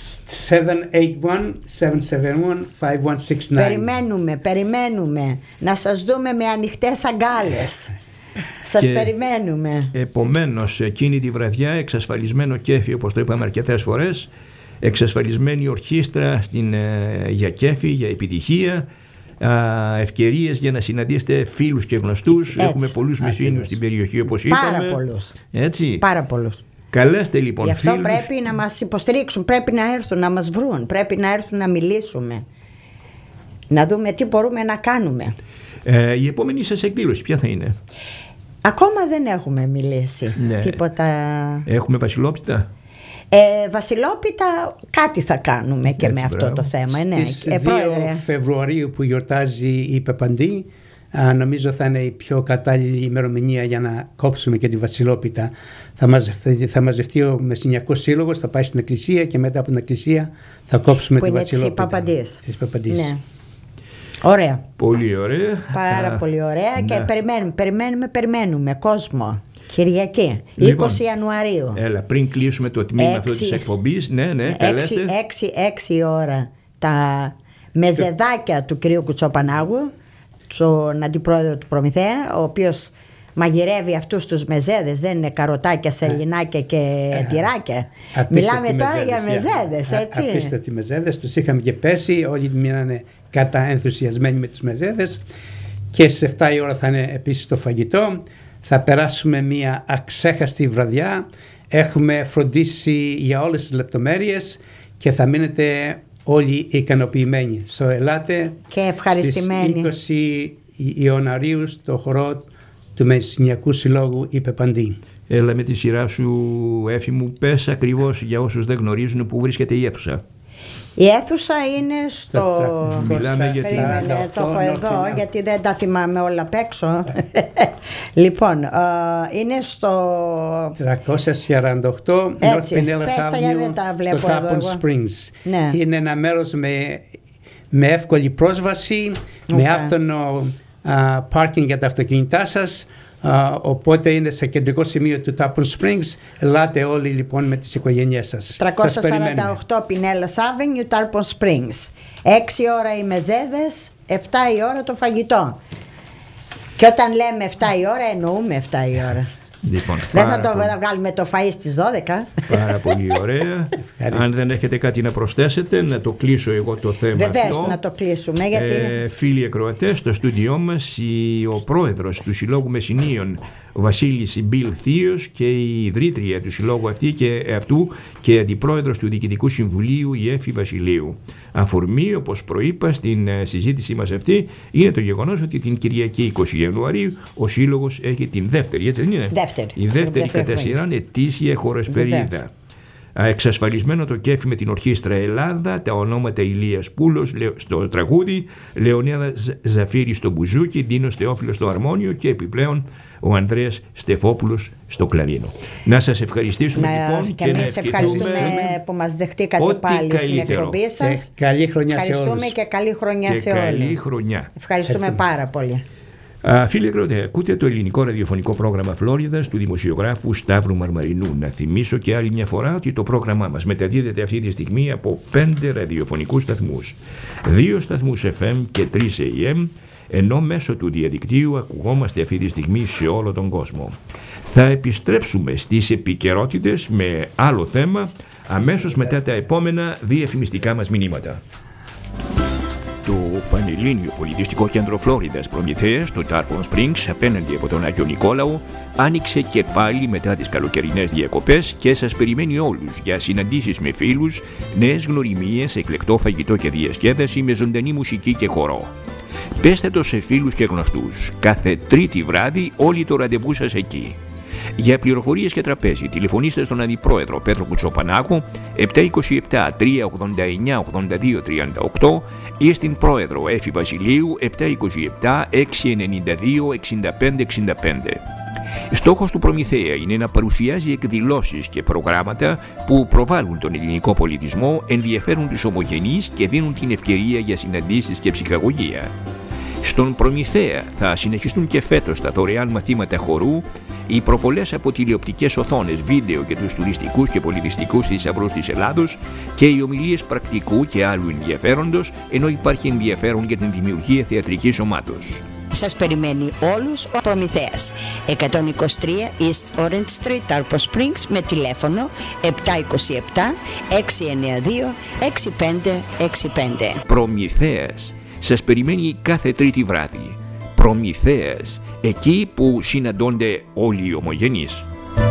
E: 781-771-5169.
D: Περιμένουμε να σας δούμε με ανοιχτές αγκάλες. Σας περιμένουμε.
A: Επομένως εκείνη τη βραδιά εξασφαλισμένο κέφι, όπως το είπαμε αρκετές φορές, εξασφαλισμένη ορχήστρα για κέφι, για επιτυχία, ευκαιρίες για να συναντήσετε φίλους και γνωστούς. Έχουμε πολλούς Μεσσήνιους στην περιοχή, όπως είπαμε.
D: Πάρα πολλούς.
A: Έτσι.
D: Πάρα πολλούς.
A: Καλέστε λοιπόν.
D: Γι' αυτό
A: φίλους.
D: Πρέπει να μας υποστηρίξουν, πρέπει να έρθουν να μας βρουν, πρέπει να έρθουν να μιλήσουμε, να δούμε τι μπορούμε να κάνουμε.
A: Η επόμενη σας εκδήλωση ποια θα είναι?
D: Ακόμα δεν έχουμε μιλήσει τίποτα.
A: Έχουμε βασιλόπιτα?
D: Βασιλόπιτα κάτι θα κάνουμε και με αυτό το θέμα.
E: Στις 2 Φεβρουαρίου που γιορτάζει η Πεπαντή, νομίζω θα είναι η πιο κατάλληλη ημερομηνία για να κόψουμε και τη βασιλόπιτα. Θα μαζευτεί ο Μεσσηνιακός Σύλλογος, θα πάει στην εκκλησία και μετά από την εκκλησία θα κόψουμε τη βασιλόπιτα.
D: Της Παπαντής. Ναι. Ωραία.
A: Πολύ ωραία.
D: Πάρα πολύ ωραία. Και περιμένουμε κόσμο. Κυριακή, λοιπόν, 20 Ιανουαρίου.
A: Έλα, πριν κλείσουμε το τμήμα αυτό της εκπομπής, καλέστε.
D: 6 ώρα μεζεδάκια του κυρίου Κουτσοπανάγου, τον αντιπρόεδρο του Προμηθέα, ο οποίος μαγειρεύει αυτούς τους μεζέδες, δεν είναι καροτάκια, σελινάκια και τυράκια. Μιλάμε τώρα για μεζέδες, έτσι.
E: Απίστευτοι μεζέδες, τους είχαμε και πέρσι, όλοι μείνανε καταενθουσιασμένοι με τις μεζέδες, και στις 7 η ώρα θα είναι επίσης το φαγητό. Θα περάσουμε μια αξέχαστη βραδιά, έχουμε φροντίσει για όλες τις λεπτομέρειες και θα μείνετε όλοι ικανοποιημένοι. Ελάτε
D: και ευχαριστημένοι
E: στις 20 Ιανουαρίου στο χορό του Μεσσηνιακού Συλλόγου η Πεπαντή.
A: Έλα με τη σειρά σου, Έφη μου, πες ακριβώς για όσους δεν γνωρίζουν που βρίσκεται η αίθουσα.
D: Η αίθουσα είναι στο...
A: Μιλάμε για
D: το έχω εδώ γιατί δεν τα θυμάμαι όλα απ' έξω. Λοιπόν, είναι στο
E: 348 North Pinellas Avenue στο Tarpon Springs.
D: Ναι.
E: Είναι ένα μέρος με εύκολη πρόσβαση, με άφθονο πάρκινγκ για τα αυτοκίνητά σας. Οπότε είναι σε κεντρικό σημείο του Tarpon Springs. Ελάτε όλοι λοιπόν με τις οικογένειές σας.
D: 348 Pinellas Avenue, Tarpon Springs. 6 ώρα οι μεζέδες, 7 η ώρα το φαγητό. Και όταν λέμε 7 η ώρα εννοούμε 7 η ώρα.
A: Λοιπόν,
D: δεν θα το βγάλουμε το φαΐ στις 12.
A: Πάρα πολύ ωραία. Αν δεν έχετε κάτι να προσθέσετε, να το κλείσω εγώ το θέμα.
D: Βεβαίως, να το κλείσουμε. Γιατί...
A: φίλοι ακροατές, στο στούντιό μας ο πρόεδρος του Συλλόγου Μεσσηνίων, ο Βασίλης Μπιλ Θείος, και η ιδρύτρια του συλλόγου αυτού και αντιπρόεδρος του Διοικητικού Συμβουλίου, η Έφη Βασιλείου. Αφορμή, όπως προείπα στην συζήτησή μας αυτή, είναι το γεγονός ότι την Κυριακή 20 Ιανουαρίου ο σύλλογος έχει την δεύτερη, έτσι δεν είναι?
D: Η
A: δεύτερη κατά σειράν ετήσια χορεσπερίδα. Εξασφαλισμένο το κέφι με την ορχήστρα Ελλάδα, τα ονόματα Ηλίας Πούλος στο τραγούδι, Λεωνίδα Ζαφύρη στο μπουζούκι, Ντίνος Θεόφιλος στο αρμόνιο και επιπλέον ο Ανδρέας Στεφόπουλος στο κλαρίνο. Να σας ευχαριστήσουμε λοιπόν
D: και εμείς ευχαριστούμε που μας δεχτήκατε πάλι στην εκπομπή σας.
E: Καλή χρονιά σε όλους.
D: Ευχαριστούμε και καλή χρονιά σε όλους.
A: Καλή χρονιά.
D: Ευχαριστούμε πάρα πολύ.
A: Φίλοι ακροατές, ακούτε το ελληνικό ραδιοφωνικό πρόγραμμα Φλόριδας του δημοσιογράφου Σταύρου Μαρμαρινού. Να θυμίσω και άλλη μια φορά ότι το πρόγραμμά μας μεταδίδεται αυτή τη στιγμή από 5 ραδιοφωνικούς σταθμούς, 2 σταθμούς FM και 3 AM, ενώ μέσω του διαδικτύου ακουγόμαστε αυτή τη στιγμή σε όλο τον κόσμο. Θα επιστρέψουμε στις επικαιρότητες με άλλο θέμα αμέσως μετά τα επόμενα διαφημιστικά μας μηνύματα. Το Πανελλήνιο Πολιτιστικό Κέντρο Φλόριδας Προμηθέας στο Tarpon Springs απέναντι από τον Άγιο Νικόλαο άνοιξε και πάλι μετά τις καλοκαιρινές διακοπές και σας περιμένει όλους για συναντήσεις με φίλους, νέες γνωριμίες, εκλεκτό φαγητό και διασκέδαση με ζωντανή μουσική και χορό. Πέστε το σε φίλους και γνωστούς. Κάθε Τρίτη βράδυ όλοι το ραντεβού σας εκεί. Για πληροφορίες και τραπέζι τηλεφωνήστε στον Αντιπρόεδρο Πέτρο Κουτσοπανάκου 727 389 8238 ή στην Πρόεδρο Έφη Βασιλείου 727 692 6565. Στόχος του Προμηθέα είναι να παρουσιάζει εκδηλώσεις και προγράμματα που προβάλλουν τον ελληνικό πολιτισμό, ενδιαφέρουν τους ομογενείς και δίνουν την ευκαιρία για συναντήσεις και ψυχαγωγία. Στον Προμηθέα θα συνεχιστούν και φέτος τα δωρεάν μαθήματα χορού, οι προβολές από τηλεοπτικές οθόνες, βίντεο και τους τουριστικούς και πολιτιστικούς θησαυρούς της Ελλάδος και οι ομιλίες πρακτικού και άλλου ενδιαφέροντος, ενώ υπάρχει ενδιαφέρον για την δημιουργία θεατρικής ομάδος.
F: Σας περιμένει όλους ο Προμηθέας. 123 East Orange Street, Tarpon Springs, με τηλέφωνο 727 692 6565.
A: Προμηθέας σας περιμένει κάθε Τρίτη βράδυ. Προμηθέας, εκεί που συναντώνται όλοι οι ομογενείς.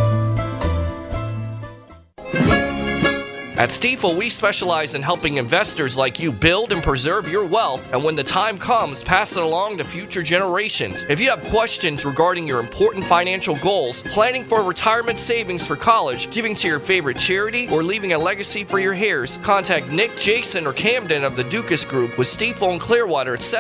G: At Stifel, we specialize in helping investors like you build and preserve your wealth, and when the time comes, pass it along to future generations. If you have questions regarding your important financial goals, planning for retirement savings for college, giving to your favorite charity, or leaving a legacy for your heirs, contact Nick, Jason, or Camden of the Dukas Group with Stifel and Clearwater at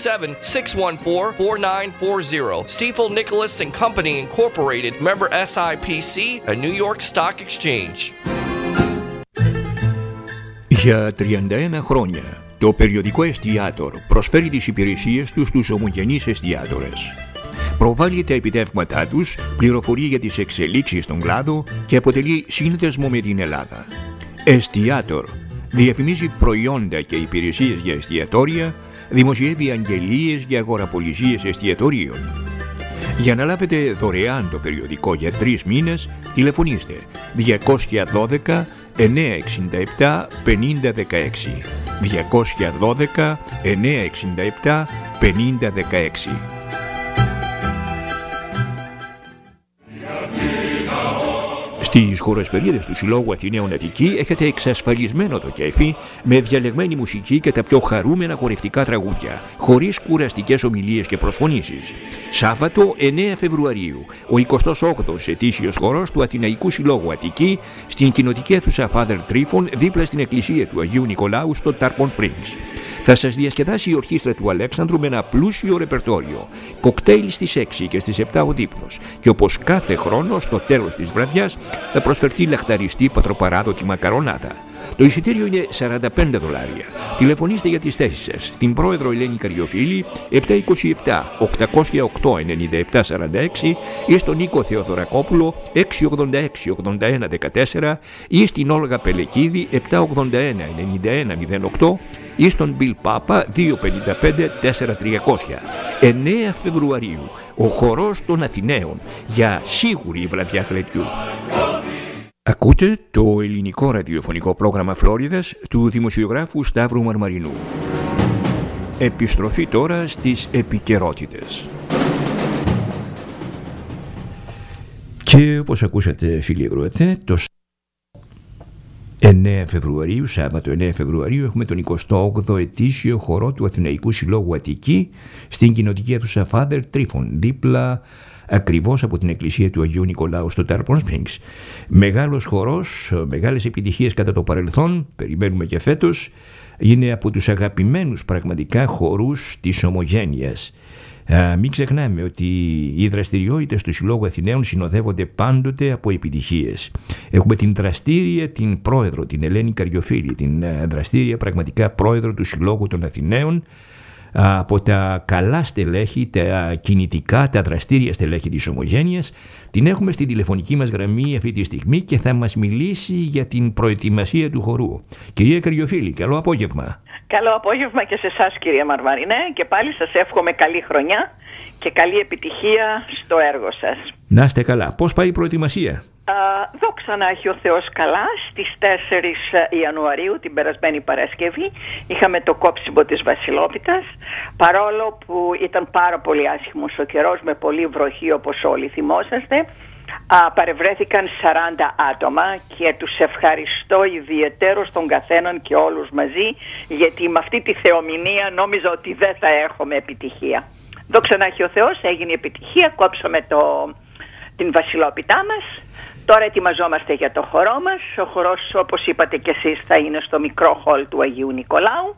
G: 727-614-4940. Stifel, Nicholas and Company Incorporated, member SIPC, a New York Stock Exchange.
A: Για 31 χρόνια, το περιοδικό Εστιάτορ προσφέρει τις υπηρεσίες του στους ομογενείς εστιάτορες. Προβάλλει τα επιτεύγματά τους, πληροφορεί για τις εξελίξεις στον κλάδο και αποτελεί σύνδεσμο με την Ελλάδα. Εστιάτορ, Διαφημίζει προϊόντα και υπηρεσίες για εστιατόρια, δημοσιεύει αγγελίες για αγοραπολισίες εστιατορίων. Για να λάβετε δωρεάν το περιοδικό για 3 μήνες, τηλεφωνήστε 212 967 5016. 212 967 5016. Στις χοροσπερίδες του Συλλόγου Αθηναίων Αττική έχετε εξασφαλισμένο το κέφι με διαλεγμένη μουσική και τα πιο χαρούμενα χορευτικά τραγούδια, χωρίς κουραστικές ομιλίες και προσφωνήσεις. Σάββατο 9 Φεβρουαρίου, ο 28ος ετήσιος χορός του Αθηναϊκού Συλλόγου Αττική στην κοινοτική αίθουσα Father Tryphon δίπλα στην εκκλησία του Αγίου Νικολάου στο Tarpon Springs. Θα σας διασκεδάσει η ορχήστρα του Αλέξανδρου με ένα πλούσιο ρεπερτόριο, κοκτέιλ στις 6 και στις 7 ο δείπνος, και όπως κάθε χρόνο στο τέλος της βραδιάς θα προσφερθεί λαχταριστή πατροπαράδοτη μακαρονάδα. Το εισιτήριο είναι $45. Τηλεφωνήστε για τις θέσεις σας στην πρόεδρο Ελένη Καριοφίλη 727 808 9746 ή στον Νίκο Θεοδωρακόπουλο 686 81 14 ή στην Όλγα Πελεκίδη 781 91 08 ή στον Μπιλ Πάπα 255 4300. 9 Φεβρουαρίου, ο χορός των Αθηναίων για σίγουρη βραδιά χλετιού. Ακούτε το ελληνικό ραδιοφωνικό πρόγραμμα Φλόριδας του δημοσιογράφου Σταύρου Μαρμαρινού. Επιστροφή τώρα στις επικαιρότητες. Και όπως ακούσατε φίλοι ακροατές, το 9 Φεβρουαρίου, Σάββατο 9 Φεβρουαρίου, έχουμε τον 28ο ετήσιο χορό του Αθηναϊκού Συλλόγου Αττική στην κοινοτική αίθουσα Father Tryphon, δίπλα ακριβώς από την εκκλησία του Αγίου Νικολάου στο Tarpon Springs. Μεγάλος χορός, μεγάλες επιτυχίες κατά το παρελθόν, περιμένουμε και φέτος. Είναι από τους αγαπημένους πραγματικά χορούς της Ομογένειας. Μην ξεχνάμε ότι οι δραστηριότητες του Συλλόγου Αθηναίων συνοδεύονται πάντοτε από επιτυχίες. Έχουμε την δραστήρια, την πρόεδρο, την Ελένη Καριοφίλη, την δραστήρια πραγματικά πρόεδρο του Συλλόγου των Αθηναίων, από τα καλά στελέχη, τα κινητικά, τα δραστήρια στελέχη της Ομογένειας. Την έχουμε στην τηλεφωνική μας γραμμή αυτή τη στιγμή και θα μας μιλήσει για την προετοιμασία του χορού. Κυρία Καριοφίλη, καλό απόγευμα.
H: Καλό απόγευμα και σε εσάς κύριε Μαρμαρινέ, και πάλι σας εύχομαι καλή χρονιά και καλή επιτυχία στο έργο σας.
A: Να είστε καλά. Πώς πάει η προετοιμασία?
H: Δόξα να έχει ο Θεός καλά. Στις 4 Ιανουαρίου, την περασμένη Παρασκευή, είχαμε το κόψιμο της Βασιλόπιτας. Παρόλο που ήταν πάρα πολύ άσχημος ο καιρός, με πολύ βροχή όπως όλοι θυμόσαστε, παρευρέθηκαν 40 άτομα και τους ευχαριστώ ιδιαιτέρως τον καθέναν και όλους μαζί, γιατί με αυτή τη θεομηνία νόμιζα ότι δεν θα έχουμε επιτυχία. Δόξα να έχει ο Θεός, έγινε επιτυχία, κόψαμε την Βασιλόπιτά μας. Τώρα ετοιμαζόμαστε για το χορό μας. Ο χορός, όπως είπατε και εσείς, θα είναι στο μικρό χολ του Αγίου Νικολάου.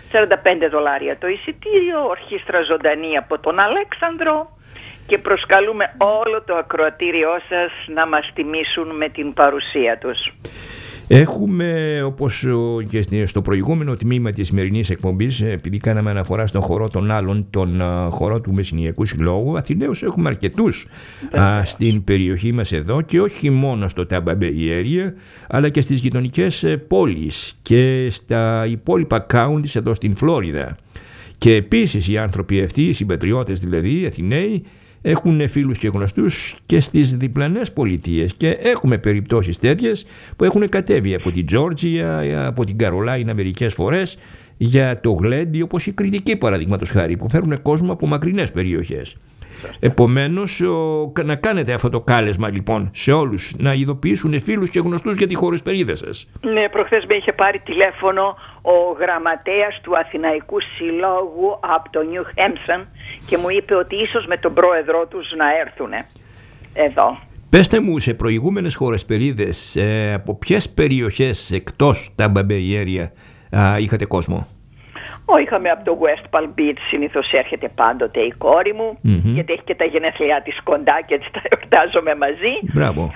H: $45 το εισιτήριο, ορχήστρα ζωντανή από τον Αλέξανδρο, και προσκαλούμε όλο το ακροατήριό σας να μας τιμήσουν με την παρουσία τους.
A: Έχουμε, όπως και στο προηγούμενο τμήμα της σημερινής εκπομπής, επειδή κάναμε αναφορά στον χορό των άλλων, τον χορό του Μεσσηνιακού Συλλόγου Αθηναίους, έχουμε αρκετούς στην περιοχή μας εδώ, και όχι μόνο στο Tampa Bay Area, αλλά και στις γειτονικές πόλεις και στα υπόλοιπα counties εδώ στην Φλόριδα. Και επίσης οι άνθρωποι αυτοί, οι συμπατριώτες δηλαδή, οι Αθηναίοι, έχουν φίλους και γνωστούς και στις διπλανές πολιτείες, και έχουμε περιπτώσεις τέτοιες που έχουν κατέβει από την Τζόρτζια, από την Καρολάινα μερικές φορές για το γλέντι, όπως η Κρητική παραδείγματος χάρη, που φέρουν κόσμο από μακρινές περιοχές. Επομένως, να κάνετε αυτό το κάλεσμα λοιπόν σε όλους, να ειδοποιήσουν φίλους και γνωστούς για τη χοροσπερίδα σας. Ναι,
H: προχθές με είχε πάρει τηλέφωνο ο γραμματέας του Αθηναϊκού Συλλόγου από το Νιου Χέμψον και μου είπε ότι ίσως με τον πρόεδρό τους να έρθουν εδώ.
A: Πέστε μου, σε προηγούμενες χοροσπερίδες, από ποιες περιοχές εκτός Tampa Bay Area είχατε κόσμο?
H: Είχαμε από το West Palm Beach, συνήθως έρχεται πάντοτε η κόρη μου, γιατί έχει και τα γενέθλιά της κοντά και έτσι τα εορτάζομαι μαζί.
A: Μπράβο.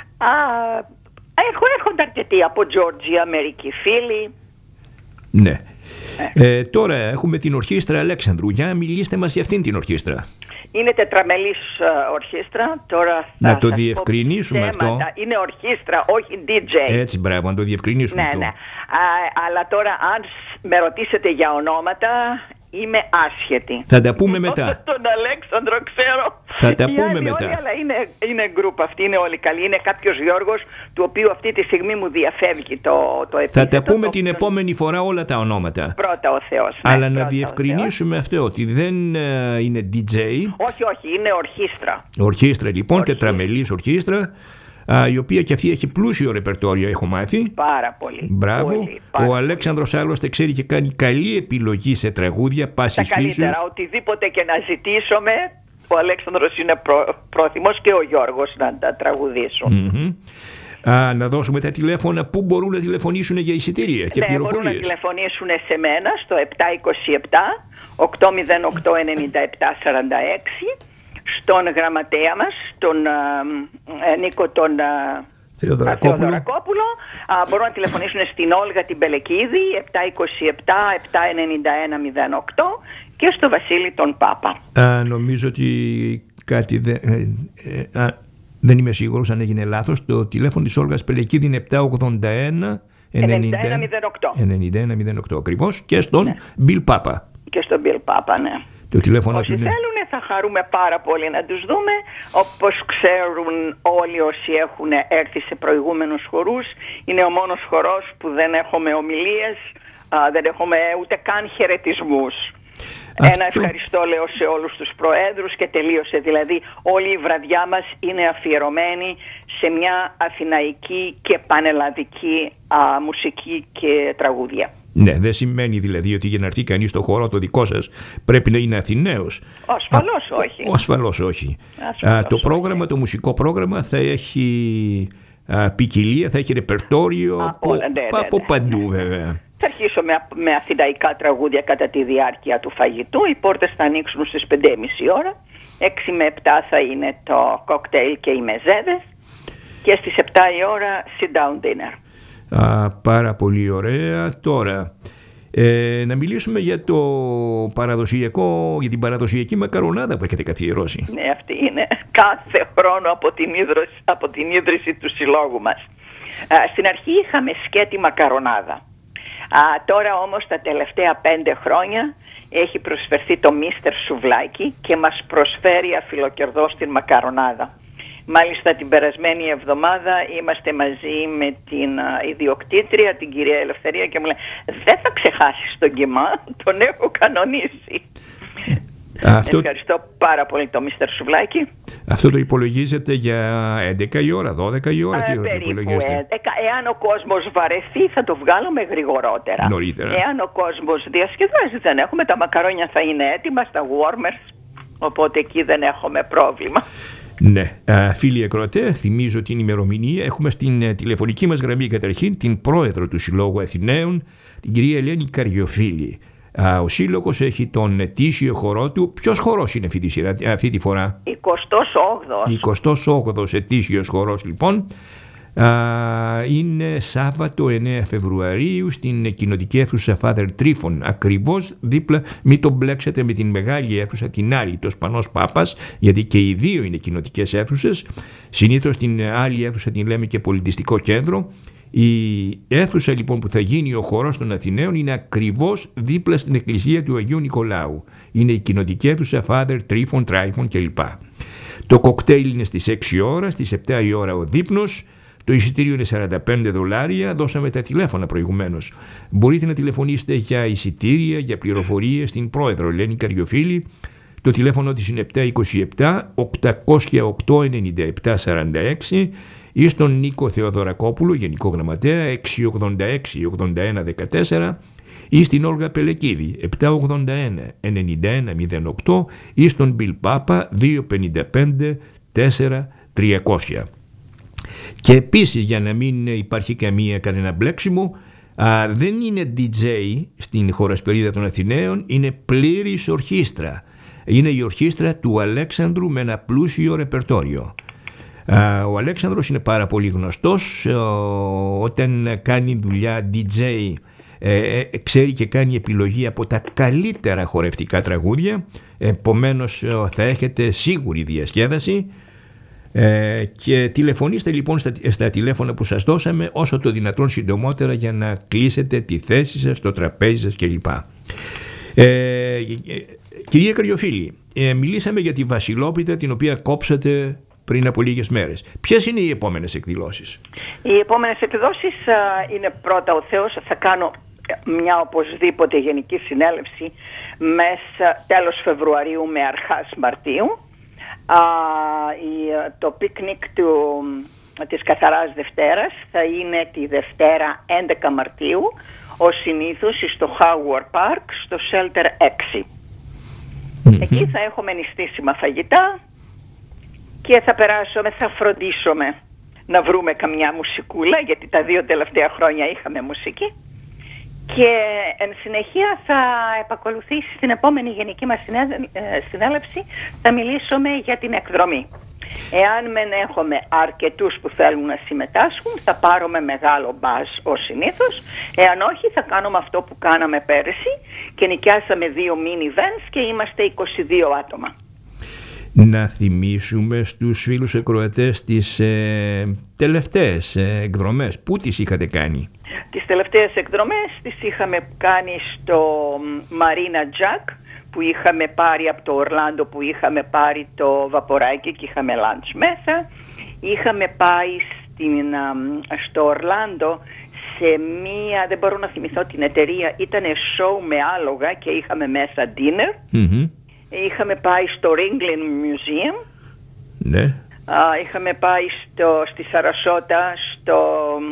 H: Έρχονται αρκετοί από Τζόρτζια, μερικοί φίλοι.
A: Ναι. Τώρα έχουμε την ορχήστρα Αλέξανδρου. Για μιλήστε μας για αυτήν την ορχήστρα.
H: Είναι τετραμελής ορχήστρα. Τώρα
A: να το διευκρινίσουμε αυτό.
H: Είναι ορχήστρα, όχι DJ.
A: Έτσι, μπράβο, να το διευκρινίσουμε αυτό.
H: Ναι. Αλλά τώρα αν με ρωτήσετε για ονόματα, είμαι άσχετη.
A: Θα τα πούμε μετά.
H: Τον Αλέξανδρο ξέρω.
A: Θα τα πούμε μετά.
H: Όλοι, αλλά είναι γκρουπ αυτοί, είναι όλοι καλοί. Είναι κάποιος Γιώργος, του οποίου αυτή τη στιγμή μου διαφεύγει το επίθετο.
A: Θα τα πούμε την επόμενη φορά όλα τα ονόματα.
H: Πρώτα ο Θεός.
A: Αλλά να διευκρινίσουμε αυτό, ότι δεν είναι DJ.
H: Όχι, είναι ορχήστρα.
A: Ορχήστρα λοιπόν, τετραμελής ορχήστρα, η οποία και αυτή έχει πλούσιο ρεπερτόριο, έχω μάθει.
H: Πάρα πολύ.
A: Μπράβο. Ο Αλέξανδρος άλλωστε ξέρει και κάνει καλή επιλογή σε τραγούδια πάσης φύσεως.
H: Τα καλύτερα, οτιδήποτε και να ζητήσουμε, ο Αλέξανδρος είναι πρόθυμος και ο Γιώργος να τα τραγουδήσουν.
A: Να δώσουμε τα τηλέφωνα που μπορούν να τηλεφωνήσουν για εισιτήρια και πληροφορίες.
H: Μπορούν να τηλεφωνήσουν σε μένα στο 727-808-9746, στον γραμματέα μας, τον Νίκο τον Θεοδωρακόπουλο. Μπορούν να τηλεφωνήσουν στην Όλγα την Πελεκίδη 727-791-08 και στο Βασίλη τον Πάπα.
A: Νομίζω ότι κάτι δεν είμαι σίγουρος αν έγινε λάθος. Το τηλέφωνο της Όλγας Πελεκίδη είναι 781-91-08 ακριβώς, και στον Μπιλ Πάπα.
H: Και στον Μπιλ Πάπα, ναι.
A: Το τηλέφωνο
H: όσοι θέλουν θα χαρούμε πάρα πολύ να τους δούμε. Όπως ξέρουν όλοι όσοι έχουν έρθει σε προηγούμενους χορούς, είναι ο μόνος χορός που δεν έχουμε ομιλίες, δεν έχουμε ούτε καν χαιρετισμούς. Ένα ευχαριστώ λέω σε όλους τους προέδρους και τελείωσε. Δηλαδή όλη η βραδιά μας είναι αφιερωμένη σε μια αθηναϊκή και πανελλαδική μουσική και τραγούδια.
A: Ναι, δεν σημαίνει δηλαδή ότι για να έρθει κανείς στο χώρο το δικό σας πρέπει να είναι Αθηναίος.
H: Ασφαλώς όχι.
A: Ασφαλώς όχι. Το πρόγραμμα, το μουσικό πρόγραμμα θα έχει ποικιλία, θα έχει ρεπερτόριο από παντού βέβαια.
H: Θα αρχίσω με αθηναϊκά τραγούδια κατά τη διάρκεια του φαγητού. Οι πόρτες θα ανοίξουν στις 5.30 ώρα. 6 με 7 θα είναι το κοκτέιλ και οι μεζέδες. Και στις 7 η ώρα sit down dinner.
A: Πάρα πολύ ωραία. Τώρα να μιλήσουμε για για την παραδοσιακή μακαρονάδα που έχετε καθιερώσει.
H: Ναι, αυτή είναι κάθε χρόνο από την ίδρυση του συλλόγου μας. Στην αρχή είχαμε σκέτη μακαρονάδα. Τώρα όμως τα τελευταία 5 χρόνια έχει προσφερθεί το Μίστερ Σουβλάκι και μας προσφέρει αφιλοκερδώς την μακαρονάδα. Μάλιστα την περασμένη εβδομάδα είμαστε μαζί με την ιδιοκτήτρια, την κυρία Ελευθερία, και μου λέει δεν θα ξεχάσεις τον Κιμά, τον έχω κανονίσει. Ευχαριστώ πάρα πολύ το Μίστερ Σουβλάκι.
A: Αυτό το υπολογίζετε για 11 η ώρα, 12 η ώρα, τι ώρα το
H: υπολογίζετε? Εάν ο κόσμος βαρεθεί θα το βγάλουμε γρηγορότερα.
A: Νωρίτερα.
H: Εάν ο κόσμος διασκεδάζει δεν έχουμε, τα μακαρόνια θα είναι έτοιμα στα warmers, οπότε εκεί δεν έχουμε πρόβλημα.
A: Ναι, φίλοι ακροατέ, θυμίζω την ημερομηνία. Έχουμε στην τηλεφωνική μας γραμμή καταρχήν την πρόεδρο του Συλλόγου Αθηναίων, την κυρία Ελένη Καριοφίλη. Ο σύλλογος έχει τον ετήσιο χορό του. Ποιος χορός είναι αυτή τη φορά?
H: 28ος.
A: 28ος ετήσιος χορός λοιπόν. Είναι Σάββατο 9 Φεβρουαρίου στην κοινοτική αίθουσα Father Tryphon, ακριβώς δίπλα, μην το μπλέξετε με την μεγάλη αίθουσα, την άλλη, το Σπανός Πάπας, γιατί και οι δύο είναι κοινοτικές αίθουσες. Συνήθως την άλλη αίθουσα την λέμε και πολιτιστικό κέντρο. Η αίθουσα λοιπόν που θα γίνει ο χορός των Αθηναίων είναι ακριβώς δίπλα στην εκκλησία του Αγίου Νικολάου. Είναι η κοινοτική αίθουσα Father Tryphon κλπ. Το κοκτέιλ είναι στις 6 ώρα, στις 7 η ώρα ο δείπνος. Το εισιτήριο είναι $45, δώσαμε τα τηλέφωνα προηγουμένως. Μπορείτε να τηλεφωνήσετε για εισιτήρια, για πληροφορίες στην πρόεδρο Ελένη Καριοφίλη. Το τηλέφωνο της είναι 727-808-9746 ή στον Νίκο Θεοδωρακόπουλο, Γενικό Γραμματέα, 686-8114 ή στην Όλγα Πελεκίδη, 781-9108 ή στον Μπιλ Πάπα, 255-4300. Και επίσης, για να μην υπάρχει κανένα μπλέξιμο, δεν είναι DJ στην χορασπερίδα των Αθηναίων, είναι πλήρης ορχήστρα. Είναι η ορχήστρα του Αλέξανδρου με ένα πλούσιο ρεπερτόριο. Ο Αλέξανδρος είναι πάρα πολύ γνωστός. Όταν κάνει δουλειά DJ ξέρει και κάνει επιλογή από τα καλύτερα χορευτικά τραγούδια. επομένως θα έχετε σίγουρη διασκέδαση. Και τηλεφωνήστε λοιπόν στα τηλέφωνα που σας δώσαμε όσο το δυνατόν συντομότερα για να κλείσετε τη θέση σας, το τραπέζι σας κλπ. Κυρία Καριοφίλη, μιλήσαμε για τη Βασιλόπιτα την οποία κόψατε πριν από λίγες μέρες. Ποιες είναι οι επόμενες εκδηλώσεις?
H: Οι επόμενες εκδηλώσεις είναι πρώτα ο Θεός. Θα κάνω μια οπωσδήποτε γενική συνέλευση μέσα τέλος Φεβρουαρίου με αρχάς Μαρτίου. Το πίκνικ της Καθαράς Δευτέρας θα είναι τη Δευτέρα 11 Μαρτίου, ως συνήθως στο Howard Park, στο Shelter 6. Εκεί θα έχουμε νηστίσιμα φαγητά και θα φροντίσουμε να βρούμε καμιά μουσικούλα, γιατί τα 2 τελευταία χρόνια είχαμε μουσική. Και εν συνεχεία θα επακολουθήσει στην επόμενη γενική μας συνέλευση, θα μιλήσουμε για την εκδρομή. Εάν μεν έχουμε αρκετούς που θέλουν να συμμετάσχουν, θα πάρουμε μεγάλο μπάζ ως συνήθως. Εάν όχι, θα κάνουμε αυτό που κάναμε πέρυσι και νοικιάσαμε 2 mini vans και είμαστε 22 άτομα.
A: Να θυμίσουμε στους φίλους ακροατές τις τελευταίες εκδρομές. Πού τις είχατε κάνει?
H: Τις τελευταίες εκδρομές τις είχαμε κάνει στο Marina Jack, που είχαμε πάρει από το Ορλάντο, που είχαμε πάρει το βαποράκι και είχαμε lunch μέσα. Είχαμε πάει στο Ορλάντο σε μία, δεν μπορώ να θυμηθώ την εταιρεία, ήταν show με άλογα και είχαμε μέσα dinner. Είχαμε πάει στο Ringling Museum.
A: Ναι.
H: Είχαμε πάει στη Σαρασότα, στο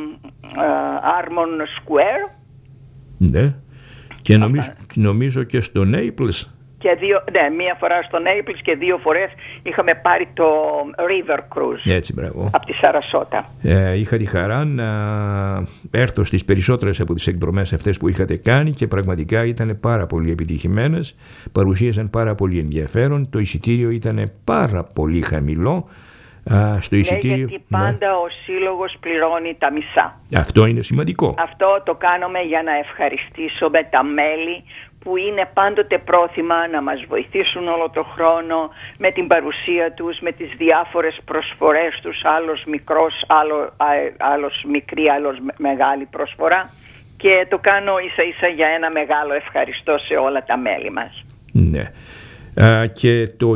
H: Armon Square.
A: Ναι. Και νομίζω και στο Naples.
H: Και μία φορά στο Naples και 2 φορές είχαμε πάρει το River Cruise.
A: Έτσι, μπράβο.
H: Από τη Σαρασότα.
A: Είχα τη χαρά να έρθω στις περισσότερες από τις εκδρομές αυτές που είχατε κάνει και πραγματικά ήταν πάρα πολύ επιτυχημένες. Παρουσίασαν πάρα πολύ ενδιαφέρον. Το εισιτήριο ήταν πάρα πολύ χαμηλό. Στο εισιτήριο,
H: γιατί πάντα ο σύλλογος πληρώνει τα μισά.
A: Αυτό είναι σημαντικό.
H: Αυτό το κάνουμε για να ευχαριστήσουμε τα μέλη που είναι πάντοτε πρόθυμα να μας βοηθήσουν όλο το χρόνο με την παρουσία τους, με τις διάφορες προσφορές τους, άλλος μικρός, άλλος μικρή, άλλος μεγάλη προσφορά, και το κάνω ίσα ίσα για ένα μεγάλο ευχαριστώ σε όλα τα μέλη μας.
A: Ναι. Και στο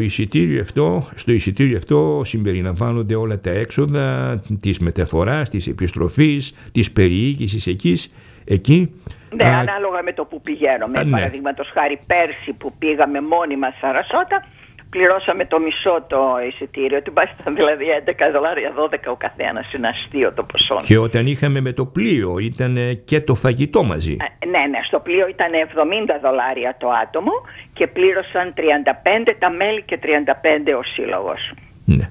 A: εισιτήριο αυτό συμπεριλαμβάνονται όλα τα έξοδα της μεταφοράς, της επιστροφής, της περιοίκησης εκεί.
H: Ναι, ανάλογα με το που πηγαίνουμε. Παραδείγματος χάρη πέρσι που πήγαμε μόνοι μας Σαρασότα, πληρώσαμε το μισό το εισιτήριο του, δηλαδή $11, 12 ο καθένας, είναι αστείο το ποσό.
A: Και όταν είχαμε με το πλοίο ήταν και το φαγητό μαζί.
H: Ναι, στο πλοίο ήταν $70 το άτομο και πλήρωσαν 35 τα μέλη και 35 ο σύλλογος.
A: Ναι.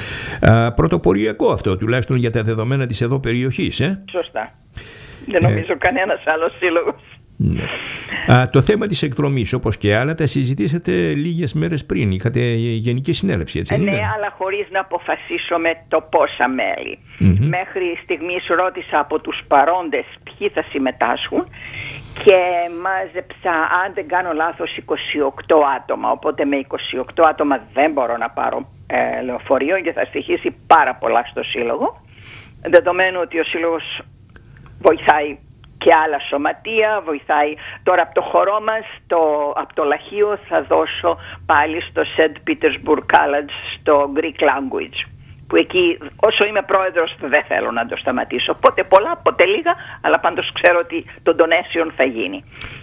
A: Πρωτοποριακό αυτό, τουλάχιστον για τα δεδομένα της εδώ περιοχής.
H: Σωστά. Δεν νομίζω κανένας άλλος σύλλογος.
A: Ναι. Το θέμα της εκδρομής, όπως και άλλα, τα συζητήσατε λίγες μέρες πριν. Είχατε γενική συνέλευση, έτσι?
H: Ναι, αλλά χωρίς να αποφασίσουμε το πόσα μέλη. Μέχρι στιγμής ρώτησα από τους παρόντες ποιοι θα συμμετάσχουν και μάζεψα, αν δεν κάνω λάθος, 28 άτομα. Οπότε με 28 άτομα δεν μπορώ να πάρω λεωφορείο και θα στοιχήσει πάρα πολλά στο σύλλογο. Δεδομένου ότι ο σύλλογος βοηθάει και άλλα σωματεία, βοηθάει. Τώρα από το χορό μας, από το Λαχείο θα δώσω πάλι στο St. Petersburg College στο Greek Language, που εκεί όσο είμαι πρόεδρος δεν θέλω να το σταματήσω. Πότε πολλά, πότε λίγα, αλλά πάντως ξέρω ότι το donation θα γίνει.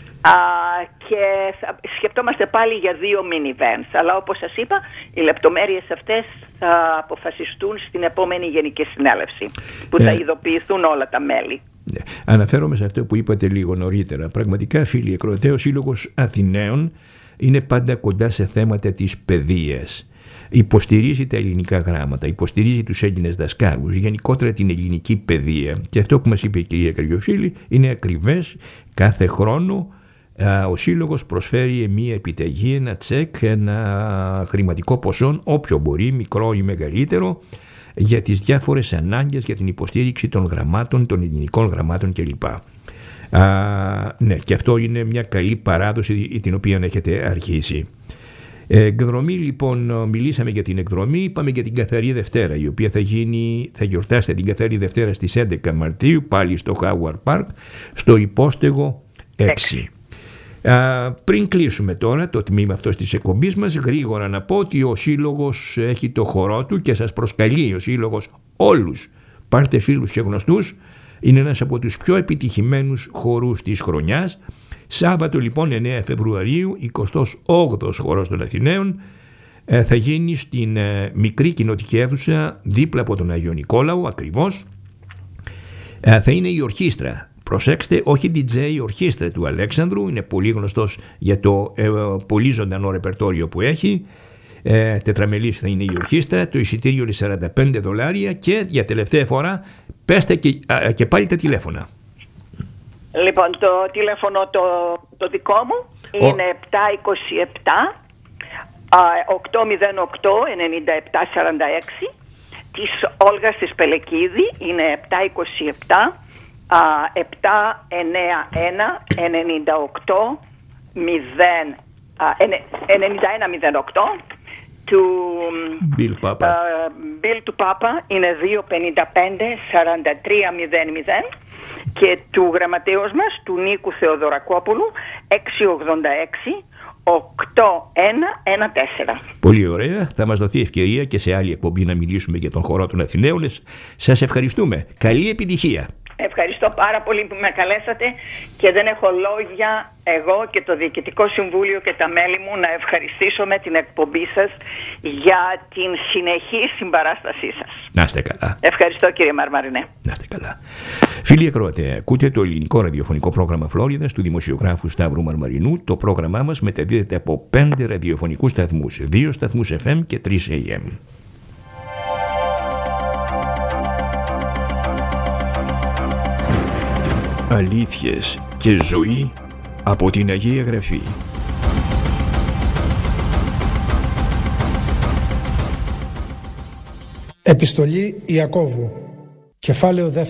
H: Και σκεπτόμαστε πάλι για 2 mini vans, αλλά όπως σας είπα, οι λεπτομέρειες αυτές θα αποφασιστούν στην επόμενη γενική συνέλευση, που θα ειδοποιηθούν όλα τα μέλη.
A: Ναι. Αναφέρομαι σε αυτό που είπατε λίγο νωρίτερα. Πραγματικά, φίλοι ακροατές, ο Σύλλογος Αθηναίων είναι πάντα κοντά σε θέματα της παιδείας. Υποστηρίζει τα ελληνικά γράμματα, υποστηρίζει τους Έλληνες δασκάλους, γενικότερα την ελληνική παιδεία. Και αυτό που μας είπε η κυρία Καριοφίλη είναι ακριβές. Κάθε χρόνο ο Σύλλογος προσφέρει μία επιταγή, ένα τσεκ, ένα χρηματικό ποσό, όποιο μπορεί, μικρό ή μεγαλύτερο, για τις διάφορες ανάγκες για την υποστήριξη των γραμμάτων, των ελληνικών γραμμάτων κλπ. Ναι, και αυτό είναι μια καλή παράδοση την οποία έχετε αρχίσει. Εκδρομή λοιπόν, μιλήσαμε για την εκδρομή, είπαμε για την Καθαρή Δευτέρα, η οποία θα γιορτάσετε την Καθαρή Δευτέρα στις 11 Μαρτίου, πάλι στο Howard Park, στο Υπόστεγο 6. Πριν κλείσουμε τώρα το τμήμα αυτό της εκπομπής μας, γρήγορα να πω ότι ο Σύλλογος έχει το χορό του και σας προσκαλεί ο Σύλλογος όλους, πάρτε φίλους και γνωστούς, είναι ένας από τους πιο επιτυχημένους χορούς της χρονιάς. Σάββατο λοιπόν 9 Φεβρουαρίου, 28ος χορός των Αθηναίων, θα γίνει στην μικρή κοινοτική αίθουσα δίπλα από τον Άγιο Νικόλαο ακριβώς. Θα είναι η ορχήστρα, προσέξτε, όχι DJ, η ορχήστρα του Αλέξανδρου, είναι πολύ γνωστός για το πολύ ζωντανό ρεπερτόριο που έχει. Τετραμελής θα είναι η ορχήστρα, το εισιτήριο είναι $45 και για τελευταία φορά πέστε και πάλι τα τηλέφωνα.
H: Λοιπόν, το τηλέφωνο το δικό μου είναι 727 808 9746. Της Όλγας της Πελεκίδη είναι 727 798 του Bill του Πάπα είναι 255 4300 και του γραμματέως μας, του Νίκου Θεοδωρακόπουλου, 686 8114.
A: Πολύ ωραία. Θα μας δοθεί ευκαιρία και σε άλλη εκπομπή να μιλήσουμε για τον χορό των Αθηναίων. Σας ευχαριστούμε. Καλή επιτυχία.
H: Ευχαριστώ πάρα πολύ που με καλέσατε και δεν έχω λόγια εγώ και το Διοικητικό Συμβούλιο και τα μέλη μου να ευχαριστήσω με την εκπομπή σας για την συνεχή συμπαράστασή σας.
A: Να είστε καλά.
H: Ευχαριστώ κύριε Μαρμαρινέ.
A: Να είστε καλά. Φίλοι ακροατέ, ακούτε το ελληνικό ραδιοφωνικό πρόγραμμα Φλόριδας του δημοσιογράφου Σταύρου Μαρμαρινού. Το πρόγραμμά μας μεταδίδεται από 5 ραδιοφωνικούς σταθμούς, 2 σταθμούς FM και 3 AM. Αλήθειες και ζωή από την Αγία Γραφή.
I: Επιστολή Ιακώβου, κεφάλαιο 2.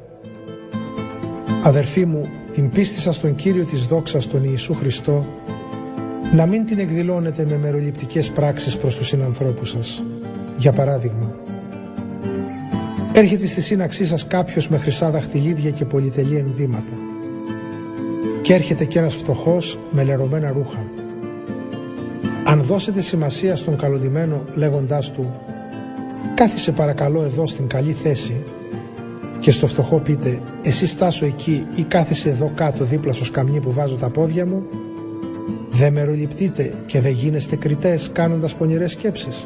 I: Αδερφοί μου, την πίστη σας στον Κύριο της δόξας, τον Ιησού Χριστό, να μην την εκδηλώνετε με μεροληπτικές πράξεις προς τους συνανθρώπους σας. Για παράδειγμα, έρχεται στη σύναξή σας κάποιος με χρυσά δαχτυλίδια και πολυτελή ενδύματα. Και έρχεται κι ένας φτωχός με λερωμένα ρούχα. Αν δώσετε σημασία στον καλωδημένο λέγοντάς του «Κάθισε παρακαλώ εδώ στην καλή θέση», και στο φτωχό πείτε «Εσύ στάσου εκεί ή κάθισε εδώ κάτω δίπλα στο σκαμνί που βάζω τα πόδια μου», δεν μεροληπτείτε και δεν γίνεστε κριτές κάνοντας πονηρές σκέψεις.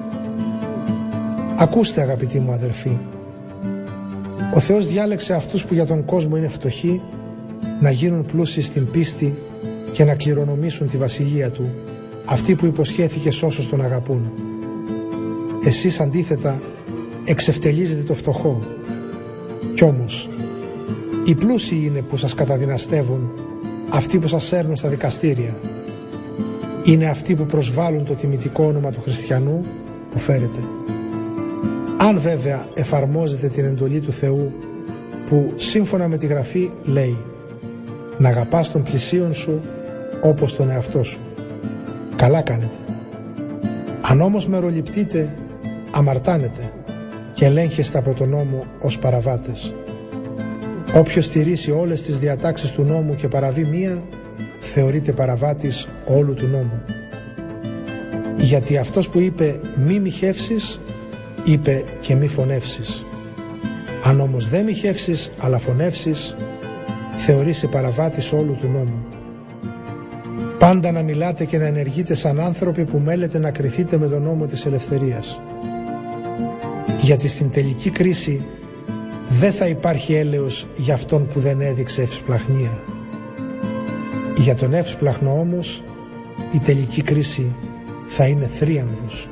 I: Ακούστε αγαπητοί μου αδερφοί, ο Θεός διάλεξε αυτούς που για τον κόσμο είναι φτωχοί να γίνουν πλούσιοι στην πίστη και να κληρονομήσουν τη βασιλεία Του, αυτοί που υποσχέθηκε σ' όσους τον αγαπούν. Εσείς αντίθετα εξευτελίζετε το φτωχό. Κι όμως οι πλούσιοι είναι που σας καταδυναστεύουν, αυτοί που σας σέρνουν στα δικαστήρια. Είναι αυτοί που προσβάλλουν το τιμητικό όνομα του χριστιανού που φέρετε. Αν βέβαια εφαρμόζετε την εντολή του Θεού που σύμφωνα με τη Γραφή λέει «Να αγαπάς τον πλησίον σου όπως τον εαυτό σου», καλά κάνετε. Αν όμως μεροληπτείτε, αμαρτάνετε και ελέγχεστε από τον νόμο ως παραβάτες. Όποιος στηρίσει όλες τις διατάξεις του νόμου και παραβεί μία, θεωρείται παραβάτης όλου του νόμου. Γιατί αυτός που είπε «μη μοιχεύσεις», είπε και «μη φωνεύσεις». Αν όμως δεν μοιχεύσεις αλλά φωνεύσεις, θεωρείσαι παραβάτης όλου του νόμου. Πάντα να μιλάτε και να ενεργείτε σαν άνθρωποι που μέλετε να κριθείτε με τον νόμο της ελευθερίας. Γιατί στην τελική κρίση δεν θα υπάρχει έλεος για αυτόν που δεν έδειξε ευσπλαχνία. Για τον εύσπλαχνο όμως η τελική κρίση θα είναι θρίαμβος.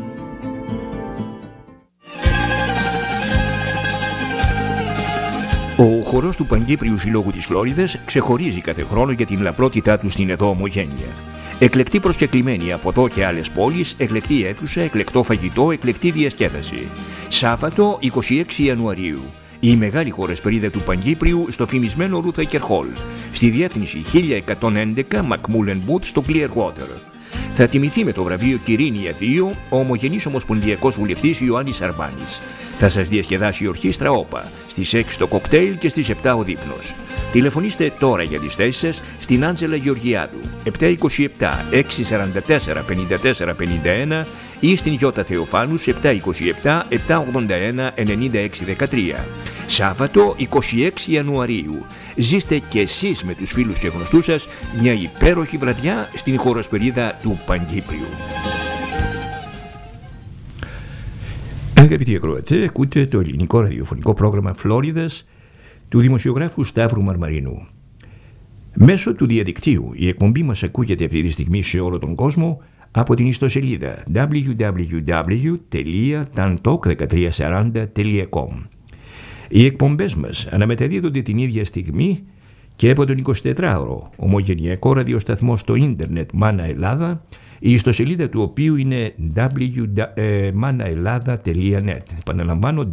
A: Ο χορός του Παγκύπριου Συλλόγου της Φλόριδας ξεχωρίζει κάθε χρόνο για την λαπρότητά του στην εδώ ομογένεια. Εκλεκτή προσκεκλημένη από εδώ και άλλες πόλεις, εκλεκτή αίθουσα, εκλεκτό φαγητό, εκλεκτή διασκέδαση. Σάββατο 26 Ιανουαρίου. Η μεγάλη χορεσπερίδα του Παγκύπριου στο φημισμένο Ρούθακερ Χολ, στη διεύθυνση 1111 Macmullen Booth στο Clearwater. Θα τιμηθεί με το βραβείο Κυρίνια 2 ο ομογενής ομοσπονδιακός βουλευτής Ιωάννης Αρμπάνης. Θα σας διασκεδάσει η ορχήστρα Όπα, στις 6 το κοκτέιλ και στις 7 ο δείπνος. Τηλεφωνήστε τώρα για τις θέσεις σας στην Άντζελα Γεωργιάδου, 727 644 54 51 ή στην Γιώτα Θεοφάνους, 727 781 96 13. Σάββατο 26 Ιανουαρίου. Ζήστε και εσείς με τους φίλους και γνωστούς σας μια υπέροχη βραδιά στην χωροσπερίδα του Παγκύπριου. Αγαπητοί ακροατές, ακούτε το ελληνικό ραδιοφωνικό πρόγραμμα Φλόριδας του δημοσιογράφου Σταύρου Μαρμαρινού. Μέσω του διαδικτύου η εκπομπή μας ακούγεται αυτή τη στιγμή σε όλο τον κόσμο από την ιστοσελίδα www.tantalk1340.com. Οι εκπομπές μας αναμεταδίδονται την ίδια στιγμή και από τον 24ωρο ομογενειακό ραδιοσταθμό στο ίντερνετ Μάνα Ελλάδα, η ιστοσελίδα του οποίου είναι www.manaelada.net. Επαναλαμβάνω,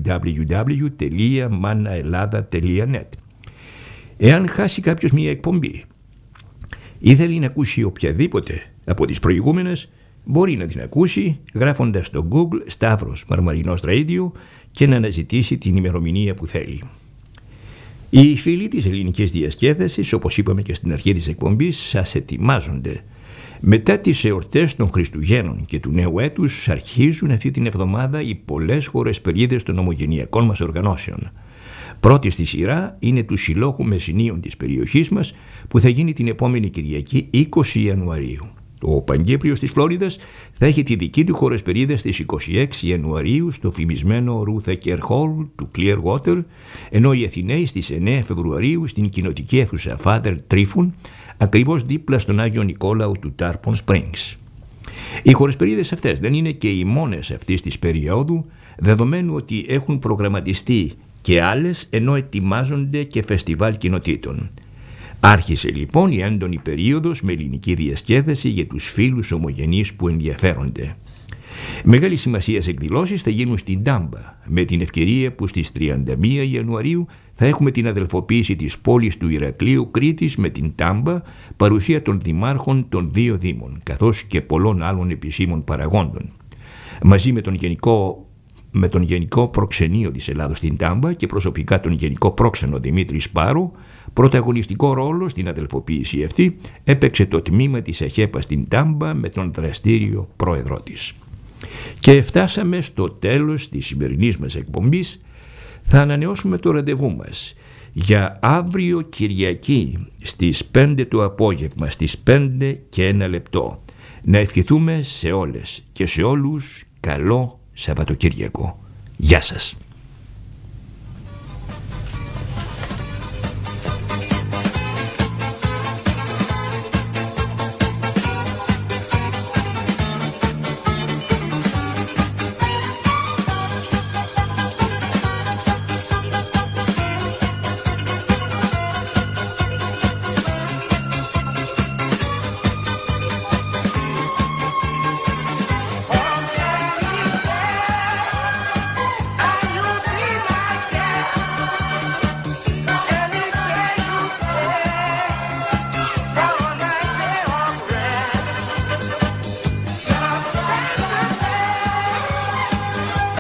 A: www.manaelada.net. Εάν χάσει κάποιος μία εκπομπή ή θέλει να ακούσει οποιαδήποτε από τις προηγούμενες, μπορεί να την ακούσει γράφοντας στο Google Σταύρος Μαρμαρινός Radio και να αναζητήσει την ημερομηνία που θέλει. Οι φίλοι της ελληνικής διασκέδασης, όπως είπαμε και στην αρχή της εκπομπής, σας ετοιμάζονται. Μετά τις εορτές των Χριστουγέννων και του Νέου Έτους αρχίζουν αυτή την εβδομάδα οι πολλές χωρεσπερίδες των ομογενειακών μας οργανώσεων. Πρώτη στη σειρά είναι του Συλλόγου Μεσσηνίων της περιοχής μας, που θα γίνει την επόμενη Κυριακή 20 Ιανουαρίου. Ο Παγκύπριος της Φλόριδας θα έχει τη δική του χωρεσπερίδα στις 26 Ιανουαρίου στο φημισμένο Rutherford Hall του Clearwater, ενώ οι Αθηναίοι στις 9 Φεβρουαρίου στην κοινοτική αίθουσα Father Tryphon, ακριβώς δίπλα στον Άγιο Νικόλαο του Tarpon Springs. Οι χωρεσπερίδες αυτές δεν είναι και οι μόνες αυτής της περίοδου, δεδομένου ότι έχουν προγραμματιστεί και άλλες, ενώ ετοιμάζονται και φεστιβάλ κοινοτήτων. Άρχισε λοιπόν η έντονη περίοδος με ελληνική διασκέδαση για τους φίλους ομογενείς που ενδιαφέρονται. Μεγάλη σημασία σε εκδηλώσεις θα γίνουν στην Τάμπα, με την ευκαιρία που στις 31 Ιανουαρίου θα έχουμε την αδελφοποίηση της πόλης του Ηρακλείου Κρήτης με την Τάμπα, παρουσία των δημάρχων των δύο δήμων, καθώς και πολλών άλλων επισήμων παραγόντων. Μαζί με τον Γενικό Προξενείο της Ελλάδος στην Τάμπα και προσωπικά τον Γενικό Πρόξενο Δημήτρη Σπάρου, πρωταγωνιστικό ρόλο στην αδελφοποίηση αυτή έπαιξε το τμήμα της ΑΧΕΠΑ στην Τάμπα με τον δραστήριο πρόεδρό της. Και φτάσαμε στο τέλος της σημερινής μας εκπομπής. Θα ανανεώσουμε το ραντεβού μας για αύριο Κυριακή στις 5 το απόγευμα, στις 5 και 1 λεπτό. Να ευχηθούμε σε όλες και σε όλους καλό Σαββατοκύριακο. Γεια σας.